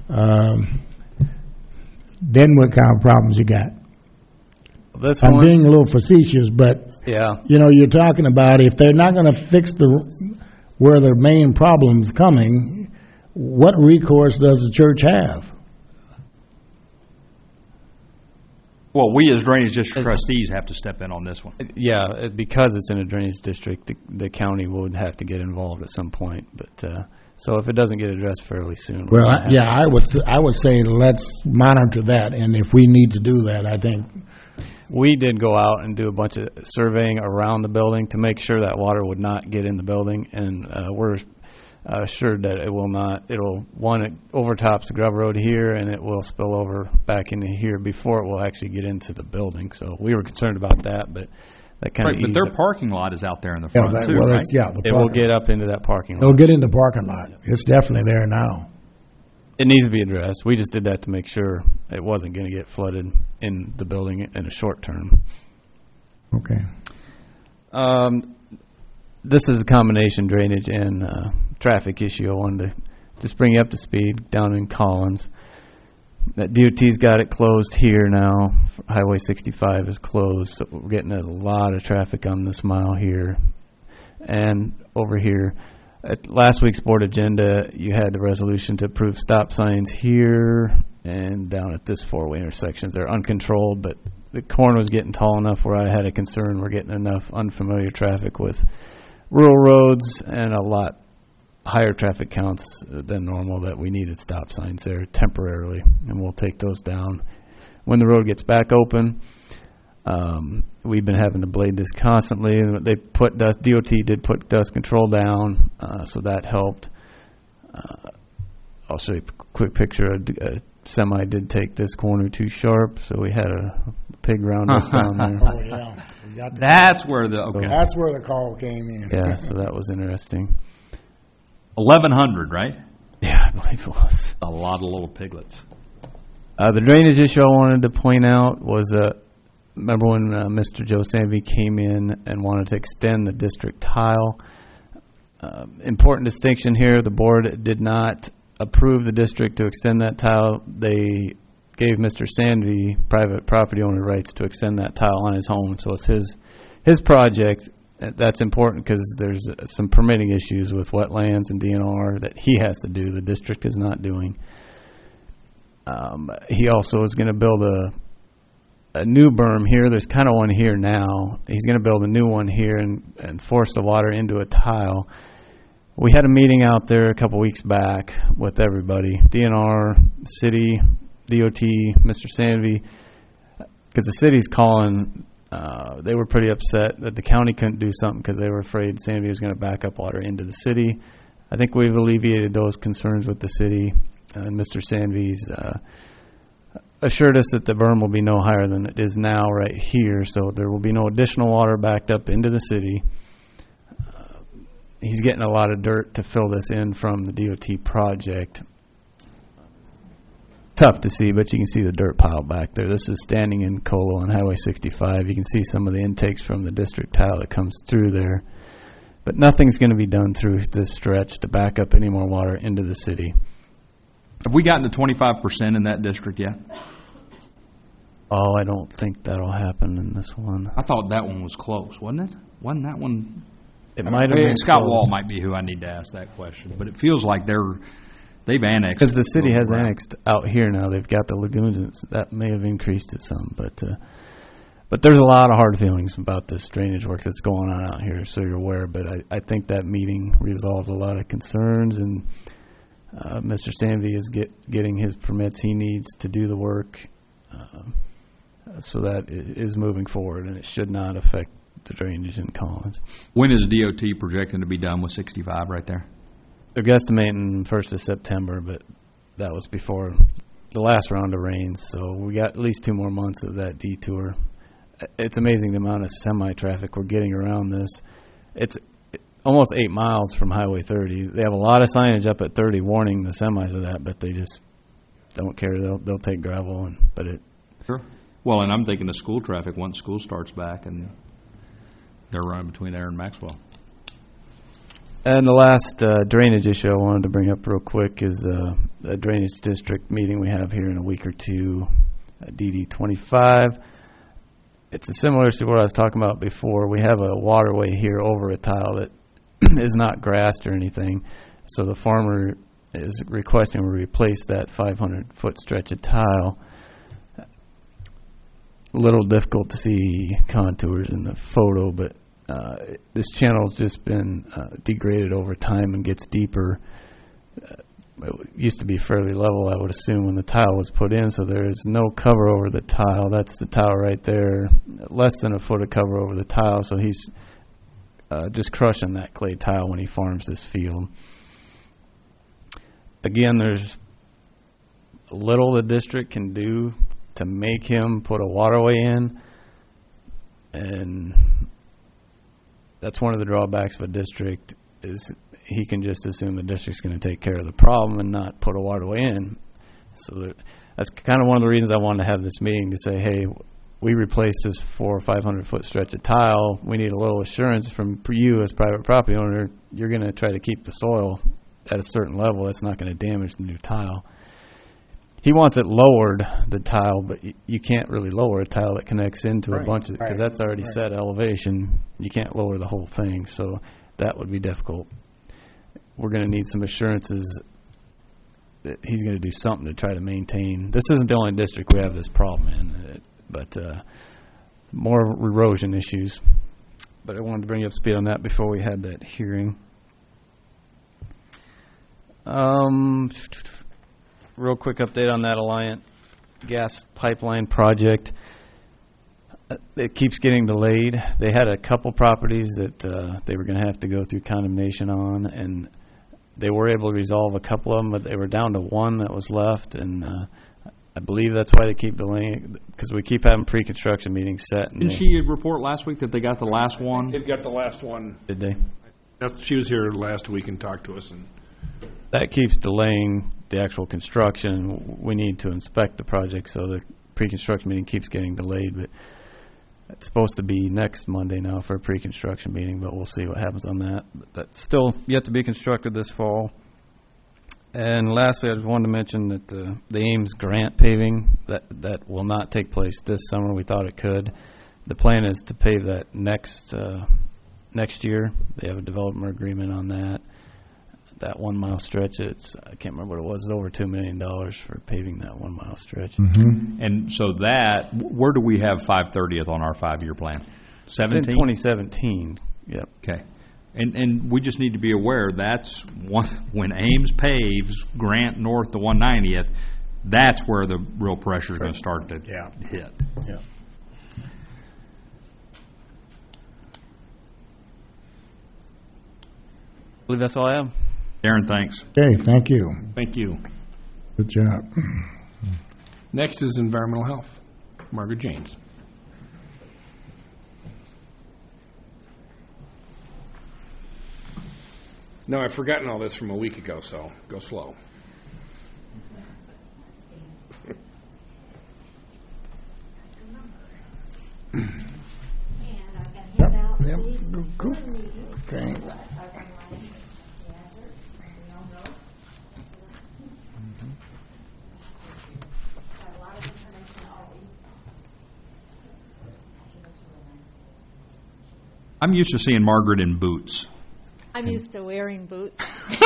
then what kind of problems you got? I'm being a little facetious, but yeah, you're talking about if they're not going to fix where their main problem's coming, what recourse does the church have? Well, we as drainage district trustees have to step in on this one. Yeah, because it's in a drainage district, the county would have to get involved at some point. But so if it doesn't get addressed fairly soon, well, I would say let's monitor that, and if we need to do that, I think we did go out and do a bunch of surveying around the building to make sure that water would not get in the building, and we're assured that it will not. It overtops the grub road here, and it will spill over back into here before it will actually get into the building. So we were concerned about that, but that kind of but their parking lot is out there in the front too, right? It will get up into that parking lot. It'll get in the parking lot. It's definitely there now. It needs to be addressed. We just did that to make sure it wasn't going to get flooded in the building in a short term. Okay. This is a combination drainage and traffic issue. I wanted to just bring you up to speed down in Collins. That DOT's got it closed here now. Highway 65 is closed, so we're getting a lot of traffic on this mile here and over here. At last week's board agenda, you had the resolution to approve stop signs here and down at this four-way intersections. They're uncontrolled, but the corn was getting tall enough where I had a concern we're getting enough unfamiliar traffic with rural roads and a lot higher traffic counts than normal that we needed stop signs there temporarily, and we'll take those down when the road gets back open. We've been having to blade this constantly. They put DOT did put dust control down, so that helped. I'll show you a quick picture. A semi did take this corner too sharp, so we had a pig round us down there. Oh, yeah. That's where That's where the call came in. Yeah, so that was interesting. 1,100, right? Yeah, I believe it was. A lot of little piglets. The drainage issue I wanted to point out was, remember when Mr. Joe Sanvey came in and wanted to extend the district tile? Important distinction here, the board did not approve the district to extend that tile. They gave Mr. Sanvey private property owner rights to extend that tile on his home, so it's his project. That's important because there's some permitting issues with wetlands and DNR that he has to do, the district is not doing. He also is going to build a new berm here. There's kind of one here now. He's going to build a new one here and force the water into a tile. We had a meeting out there a couple weeks back with everybody, DNR, city, DOT, Mr. Sanvey, because the city's calling. They were pretty upset that the county couldn't do something because they were afraid Sanvey was going to back up water into the city. I think we've alleviated those concerns with the city, and Mr. Sanvey's assured us that the berm will be no higher than it is now right here, so there will be no additional water backed up into the city. He's getting a lot of dirt to fill this in from the DOT project. Tough to see, but you can see the dirt pile back there. This is standing in Colo on Highway 65. You can see some of the intakes from the district tile that comes through there. But nothing's going to be done through this stretch to back up any more water into the city. Have we gotten to 25% in that district yet? Oh, I don't think that'll happen in this one. I thought that one was close, wasn't it? Wasn't that one? It might have been Scott close. Wall might be who I need to ask that question, but it feels like they've annexed. Because the city has annexed out here now. They've got the lagoons, and that may have increased it some. But there's a lot of hard feelings about this drainage work that's going on out here, so you're aware. But I think that meeting resolved a lot of concerns, and Mr. Sanvey is getting his permits he needs to do the work. So that is moving forward, and it should not affect the drainage in Collins. When is DOT projecting to be done with 65 right there? They're guesstimating 1st of September, but that was before the last round of rains, so we got at least 2 more months of that detour. It's amazing the amount of semi-traffic we're getting around this. It's almost 8 miles from Highway 30. They have a lot of signage up at 30 warning the semis of that, but they just don't care. They'll take gravel, Sure. Well, and I'm thinking of school traffic once school starts back, and they're running between there and Maxwell. And the last drainage issue I wanted to bring up real quick is a drainage district meeting we have here in a week or two, DD 25. It's similar to what I was talking about before. We have a waterway here over a tile that is not grassed or anything, so the farmer is requesting we replace that 500-foot stretch of tile. A little difficult to see contours in the photo, but this channel's just been degraded over time and gets deeper. It used to be fairly level, I would assume, when the tile was put in, so there is no cover over the tile. That's the tile right there, less than a foot of cover over the tile, so he's just crushing that clay tile when he farms this field. Again, there's little the district can do to make him put a waterway in, and that's one of the drawbacks of a district, is he can just assume the district's going to take care of the problem and not put a waterway in. So that's kind of one of the reasons I wanted to have this meeting, to say, hey, we replaced this 400 or 500 foot stretch of tile. We need a little assurance from you as private property owner. You're going to try to keep the soil at a certain level that's not going to damage the new tile. He wants it lowered, the tile, but you can't really lower a tile that connects into a bunch of, because that's already set elevation. You can't lower the whole thing, so that would be difficult. We're going to need some assurances that he's going to do something to try to maintain. This isn't the only district we have this problem in, but more erosion issues. But I wanted to bring you up to speed on that before we had that hearing. Real quick update on that Alliant gas pipeline project. It keeps getting delayed. They had a couple properties that they were going to have to go through condemnation on, and they were able to resolve a couple of them, but they were down to one that was left, and I believe that's why they keep delaying, because we keep having pre-construction meetings set. Didn't she report last week that they got the last one? They've got the last one. Did they? She was here last week and talked to us, and That keeps delaying the actual construction. We need to inspect the project, so the pre-construction meeting keeps getting delayed, but it's supposed to be next Monday now for a pre-construction meeting, but we'll see what happens on that. But that's still yet to be constructed this fall. And lastly, I just wanted to mention that the Ames grant paving, that will not take place this summer. We thought it could. The plan is to pave that next year. They have a development agreement on that. That 1 mile stretch, I can't remember what it was, over $2 million for paving that 1 mile stretch. Mm-hmm. And so where do we have 530th on our 5-year plan? It's in 17? 2017. Yep. Okay. And we just need to be aware that's when Ames paves Grant north to 190th, that's where the real pressure is going to start to hit. Yeah. I believe that's all I have. Darren, thanks. Okay, thank you. thank you. Good job. Next is environmental health. Margaret James. No, I've forgotten all this from a week ago, so go slow. Yep, cool. Okay. I'm used to seeing Margaret in boots. I'm used to wearing boots.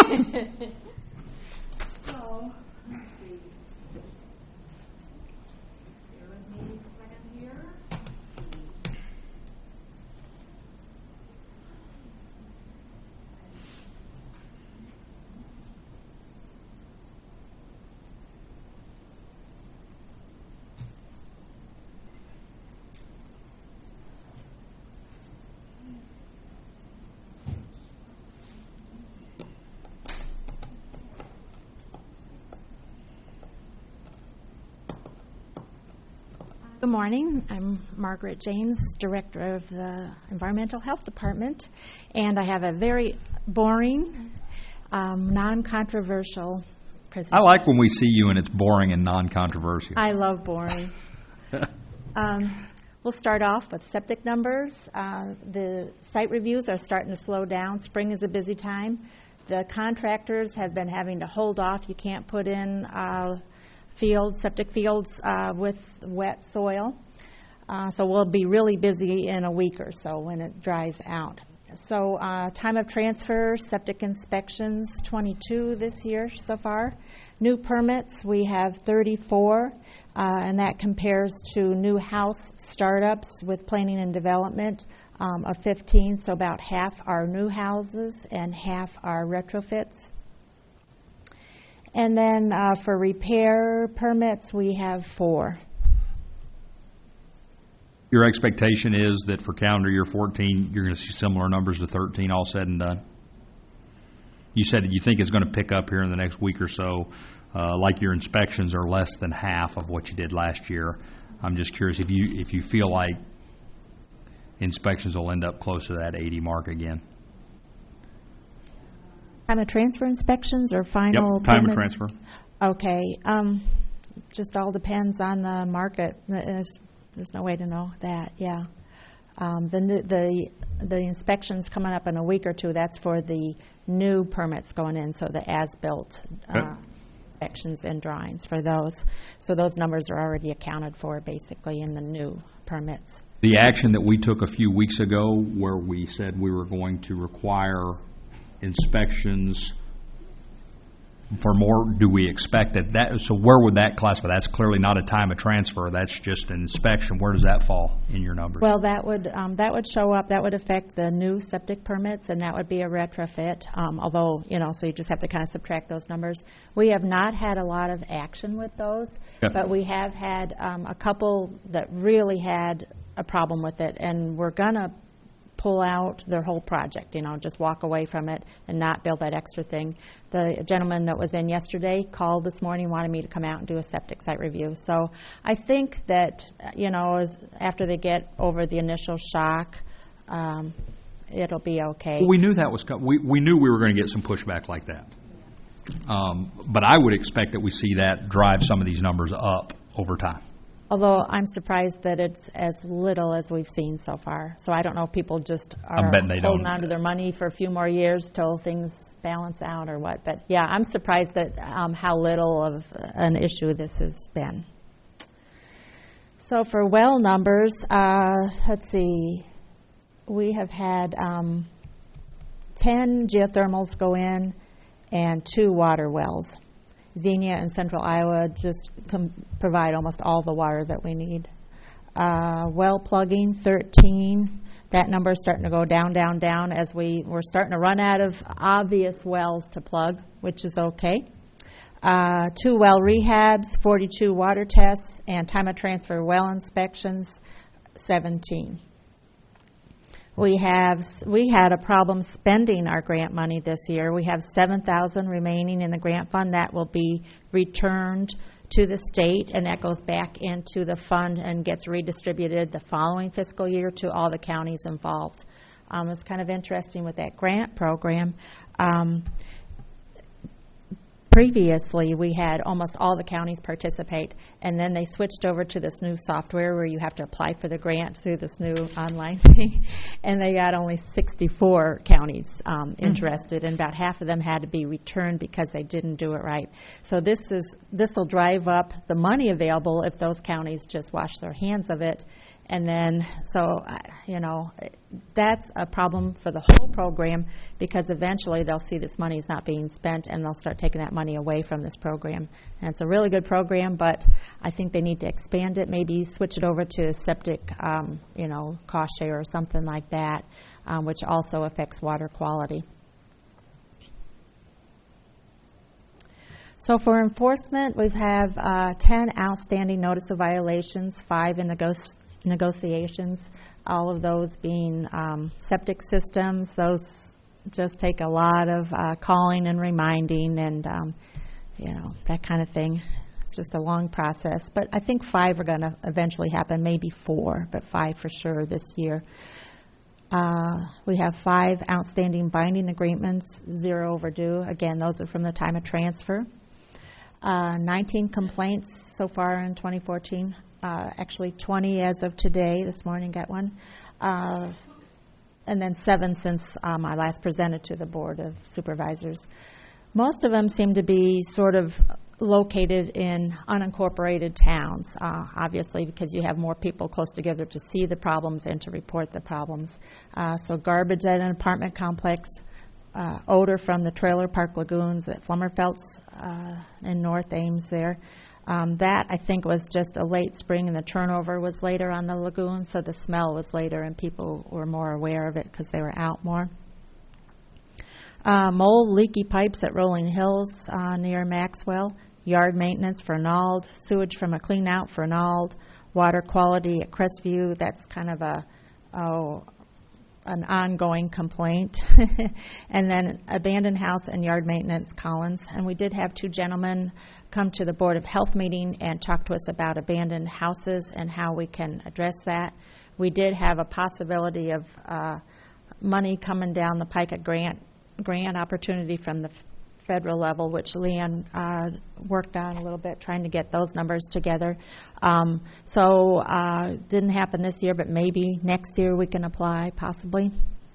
So, let's see. Bear with me a second here. Good morning. I'm Margaret James, Director of the Environmental Health Department, and I have a very boring, non-controversial presentation. I like when we see you and it's boring and non-controversial. I love boring. We'll start off with septic numbers. The site reviews are starting to slow down. Spring is a busy time. The contractors have been having to hold off. You can't put in septic fields with wet soil. So we'll be really busy in a week or so when it dries out. So time of transfer, septic inspections, 22 this year so far. New permits, we have 34, and that compares to new house startups with planning and development of 15, so about half are new houses and half are retrofits. And then for repair permits, we have 4. Your expectation is that for calendar year 14, you're going to see similar numbers to 13, all said and done? You said that you think it's going to pick up here in the next week or so, like your inspections are less than half of what you did last year. I'm just curious if you feel like inspections will end up close to that 80 mark again. Time of transfer inspections or final Yep, time permits? of transfer. Okay. Just all depends on the market. There's no way to know that, yeah. The inspection's coming up in a week or two. That's for the new permits going in, so the as-built inspections and drawings for those. So those numbers are already accounted for, basically, in the new permits. The action that we took a few weeks ago where we said we were going to require inspections for more, do we expect that, so where would that classify? That's clearly not a time of transfer, that's just an inspection. Where does that fall in your numbers? Well, that would show up, that would affect the new septic permits, and that would be a retrofit, although, so you just have to kind of subtract those numbers. We have not had a lot of action with those, but we have had a couple that really had a problem with it, and we're going to pull out their whole project, just walk away from it and not build that extra thing. The gentleman that was in yesterday called this morning, wanted me to come out and do a septic site review. So I think that, after they get over the initial shock, it'll be okay. Well, we knew that was coming. We knew we were going to get some pushback like that. But I would expect that we see that drive some of these numbers up over time. Although I'm surprised that it's as little as we've seen so far. So I don't know if people just are holding on to their money for a few more years till things balance out or what. But yeah, I'm surprised at how little of an issue this has been. So for well numbers, let's see, we have had 10 geothermals go in and 2 water wells. Xenia and Central Iowa just provide almost all the water that we need. Well plugging, 13. That number is starting to go down, down, down as we're starting to run out of obvious wells to plug, which is okay. 2 well rehabs, 42 water tests, and time of transfer well inspections, 17. We had a problem spending our grant money this year. We have $7,000 remaining in the grant fund that will be returned to the state, and that goes back into the fund and gets redistributed the following fiscal year to all the counties involved. It's kind of interesting with that grant program. Previously, we had almost all the counties participate, and then they switched over to this new software where you have to apply for the grant through this new online thing, and they got only 64 counties interested, and about half of them had to be returned because they didn't do it right. So this will drive up the money available if those counties just wash their hands of it. And then, that's a problem for the whole program because eventually they'll see this money is not being spent and they'll start taking that money away from this program. And it's a really good program, but I think they need to expand it, maybe switch it over to septic, cost share or something like that, which also affects water quality. So for enforcement, we have 10 outstanding notice of violations, 5 in negotiations, all of those being septic systems. Those just take a lot of calling and reminding and, that kind of thing. It's just a long process, but I think 5 are going to eventually happen, maybe 4, but 5 for sure this year. We have 5 outstanding binding agreements, 0 overdue. Again, those are from the time of transfer. 19 complaints so far in 2014. Actually, 20 as of today. This morning got one. And then 7 since I last presented to the Board of Supervisors. Most of them seem to be sort of located in unincorporated towns, obviously because you have more people close together to see the problems and to report the problems. So garbage at an apartment complex, odor from the trailer park lagoons at Flummerfelt's in North Ames there. That, I think, was just a late spring, and the turnover was later on the lagoon, so the smell was later, and people were more aware of it because they were out more. Mold, leaky pipes at Rolling Hills near Maxwell. Yard maintenance for Nald. Sewage from a clean-out for Nald. Water quality at Crestview. That's kind of an ongoing complaint. And then abandoned house and yard maintenance, Collins. And we did have 2 gentlemen come to the Board of Health meeting and talk to us about abandoned houses and how we can address that. We did have a possibility of money coming down the pike, a grant opportunity from the federal level, which Leanne worked on a little bit, trying to get those numbers together. So didn't happen this year, but maybe next year we can apply, possibly.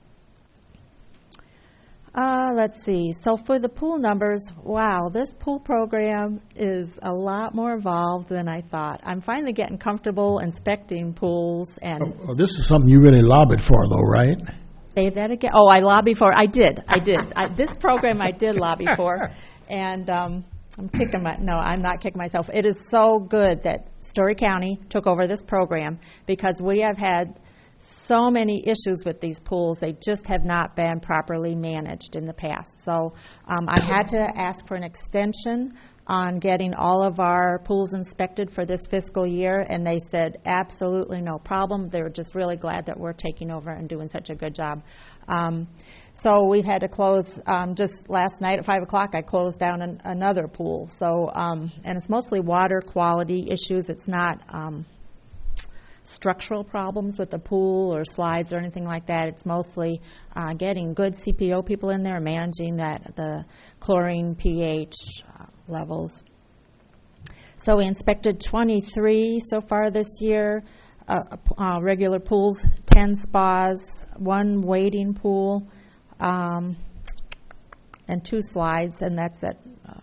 Let's see. So for the pool numbers, wow, this pool program is a lot more involved than I thought. I'm finally getting comfortable inspecting pools and... Oh, this is something you really lobbied for, though, right? Say that again. Oh, I lobbied for. I did. This program I did lobby for, and I'm not kicking myself. It is so good that Story County took over this program because we have had so many issues with these pools. They just have not been properly managed in the past. So I had to ask for an extension on getting all of our pools inspected for this fiscal year, and they said absolutely no problem. They were just really glad that we're taking over and doing such a good job. So we've had to close, just last night at 5 o'clock, I closed down another pool. So, and it's mostly water quality issues. It's not structural problems with the pool or slides or anything like that. It's mostly getting good CPO people in there, managing the chlorine, pH levels. So we inspected 23 so far this year, regular pools, 10 spas, 1 wading pool, and 2 slides, and that's at,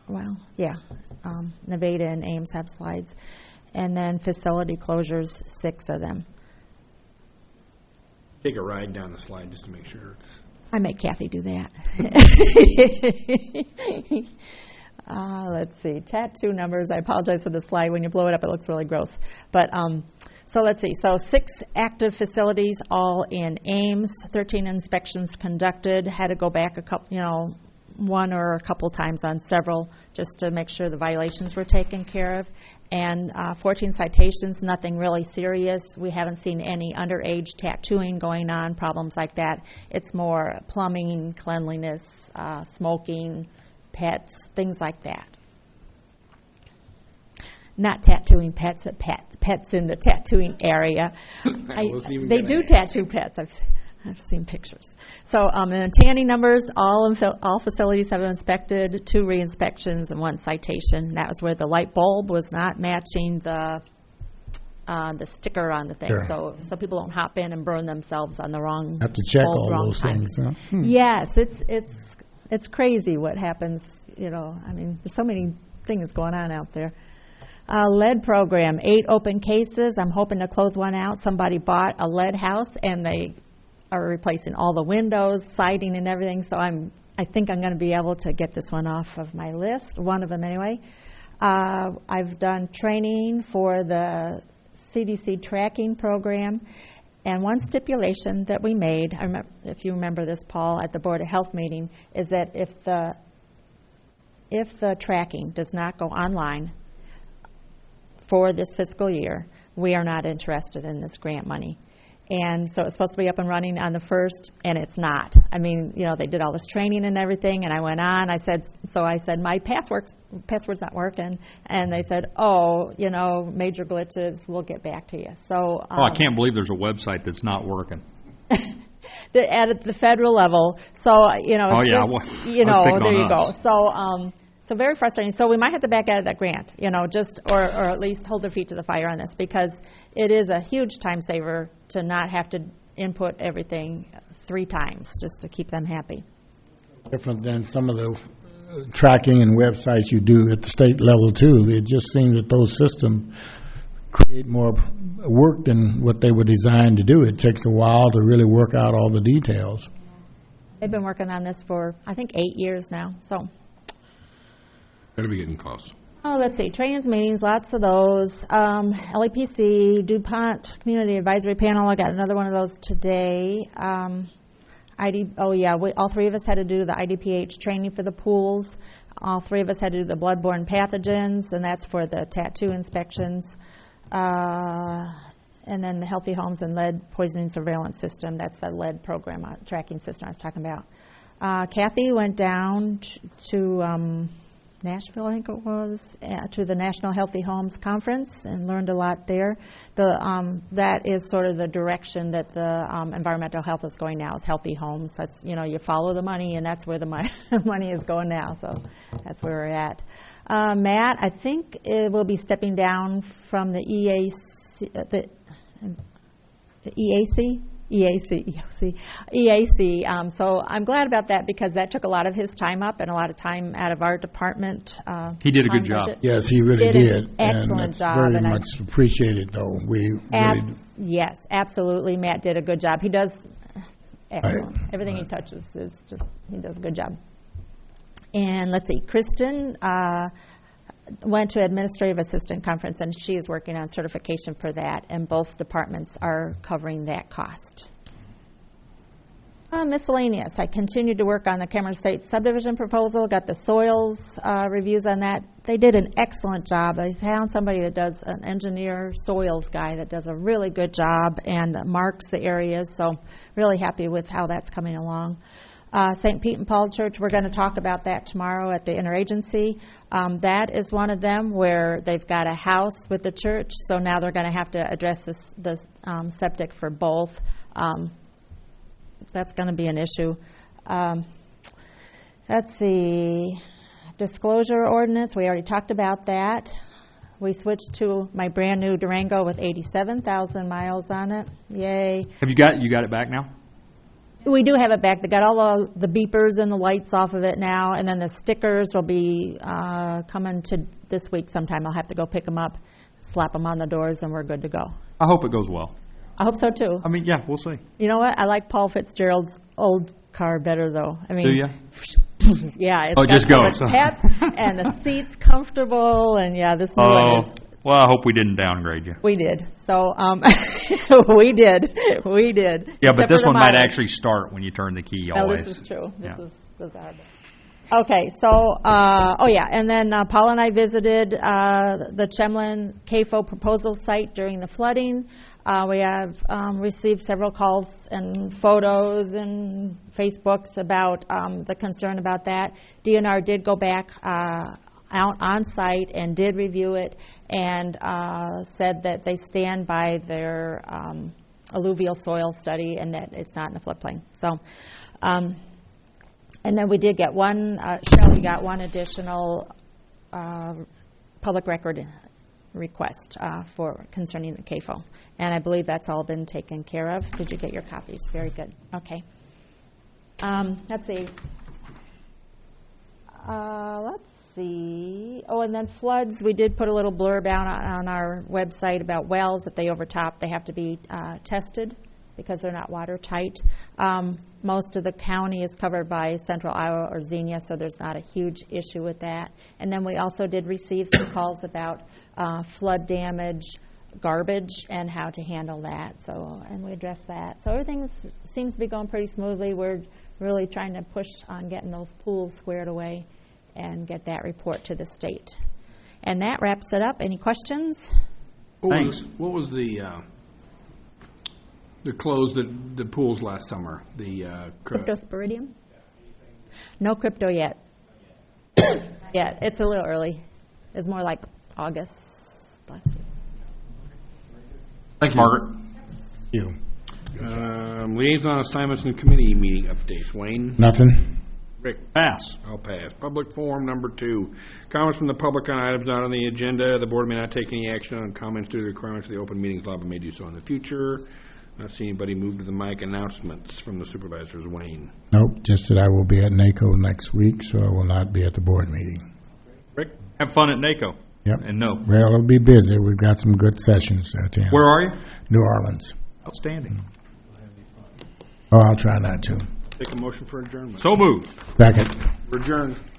Nevada and Ames have slides. And then facility closures, 6 of them. Take a ride down the slide just to make sure. I make Kathy do that. Let's see, tattoo numbers. I apologize for the slide. When you blow it up, it looks really gross. But so let's see. So 6 active facilities, all in Ames. 13 inspections conducted. Had to go back a couple, 1 or a couple times on several, just to make sure the violations were taken care of. And 14 citations. Nothing really serious. We haven't seen any underage tattooing going on. Problems like that. It's more plumbing, cleanliness, smoking, pets, things like that. Not tattooing pets, but pets in the tattooing area. They do tattoo pets. I've seen pictures. So the tanning numbers, all facilities have been inspected, 2 re-inspections and 1 citation. That was where the light bulb was not matching the sticker on the thing. Sure. So people don't hop in and burn themselves on the wrong have to check bulb, all those time. things. Huh? Yes, it's crazy what happens. There's so many things going on out there. Lead program, 8 open cases. I'm hoping to close 1 out. Somebody bought a lead house and they are replacing all the windows, siding, and everything. So I think I'm going to be able to get this one off of my list. 1 of them anyway. I've done training for the CDC tracking program. And 1 stipulation that we made, if you remember this, Paul, at the Board of Health meeting, is that if the tracking does not go online for this fiscal year, we are not interested in this grant money. And so it's supposed to be up and running on the 1st, and it's not. I mean, they did all this training and everything, and I went on. I said, my password's not working. And they said, major glitches, we'll get back to you. So I can't believe there's a website that's not working. at the federal level. So, it's there you go. So very frustrating. So we might have to back out of that grant, or at least hold their feet to the fire on this, because it is a huge time saver to not have to input everything 3 times just to keep them happy. Different than some of the tracking and websites you do at the state level, too. It just seems that those systems create more work than what they were designed to do. It takes a while to really work out all the details. They've been working on this for, I think, 8 years now, so. Better be getting close. Oh, let's see, trainings, meetings, lots of those. LEPC, DuPont Community Advisory Panel, I got another one of those today. All 3 of us had to do the IDPH training for the pools. All 3 of us had to do the bloodborne pathogens, and that's for the tattoo inspections. And then the Healthy Homes and Lead Poisoning Surveillance System, that's the lead program, tracking system I was talking about. Kathy went down to Nashville, I think it was, to the National Healthy Homes Conference and learned a lot there. That is sort of the direction that the environmental health is going now, is healthy homes. That's, you follow the money, and that's where the money is going now, so that's where we're at. Matt, I think it will be stepping down from the EAC. So I'm glad about that, because that took a lot of his time up and a lot of time out of our department. He did a good job. Yes, he really did. An excellent job. Very much appreciated, though. Yes, absolutely. Matt did a good job. He does excellent. Everything he touches is just, he does a good job. And let's see, Kristen went to Administrative Assistant Conference, and she is working on certification for that, and both departments are covering that cost. Miscellaneous. I continued to work on the Cameron State subdivision proposal, got the soils reviews on that. They did an excellent job. I found somebody that does, an engineer soils guy that does a really good job and marks the areas, so really happy with how that's coming along. St. Pete and Paul Church, we're going to talk about that tomorrow at the interagency. That is one of them where they've got a house with the church, so now they're going to have to address the septic for both. That's going to be an issue. Let's see, disclosure ordinance, we already talked about that. We switched to my brand new Durango with 87,000 miles on it. Yay. Have you got it back now? We do have it back. They got all the beepers and the lights off of it now, and then the stickers will be coming to this week sometime. I'll have to go pick them up, slap them on the doors, and we're good to go. I hope it goes well. I hope so, too. I mean, yeah, we'll see. You know what? I like Paul Fitzgerald's old car better, though. I mean, do you? Yeah. It's it just goes. Pep, and the seat's comfortable, and yeah, this new one is. Well, I hope we didn't downgrade you. We did. So, we did. Yeah, but this one might actually start when you turn the key always. No, this is true. This is hard. Okay, so, and then Paul and I visited the Chemlin CAFO proposal site during the flooding. We have received several calls and photos and Facebooks about the concern about that. DNR did go back out on site and did review it and said that they stand by their alluvial soil study and that it's not in the floodplain. So, and then we did get Shelley got one additional public record request for concerning the CAFO. And I believe that's all been taken care of. Did you get your copies? Very good. Okay. Let's see. Let's see. Oh, and then floods. We did put a little blurb out on our website about wells. If they overtop, they have to be tested because they're not watertight. Most of the county is covered by Central Iowa or Xenia, so there's not a huge issue with that. And then we also did receive some calls about flood damage, garbage, and how to handle that. So, and we addressed that. So everything seems to be going pretty smoothly. We're really trying to push on getting those pools squared away and get that report to the state. And that wraps it up. Any questions? Thanks. What was the The closed the pools last summer, Cryptosporidium? No crypto yet. Yeah, it's a little early. It's more like August last year. Thanks, Margaret. You. Liaison assignments and committee meeting updates. Wayne? Nothing? Rick? Pass. I'll pass. Public forum number 2. Comments from the public on items not on the agenda. The board may not take any action on comments due to the requirements of the open meetings law, but may do so in the future. Not seeing anybody move to the mic. Announcements from the supervisors. Wayne? Nope, just that I will be at NACO next week, so I will not be at the board meeting. Rick? Have fun at NACO. Yep. And no. Well, it'll be busy. We've got some good sessions at the end. Where are you? New Orleans. Outstanding. Oh, I'll try not to. Take a motion for adjournment. So moved. Second. We're adjourned.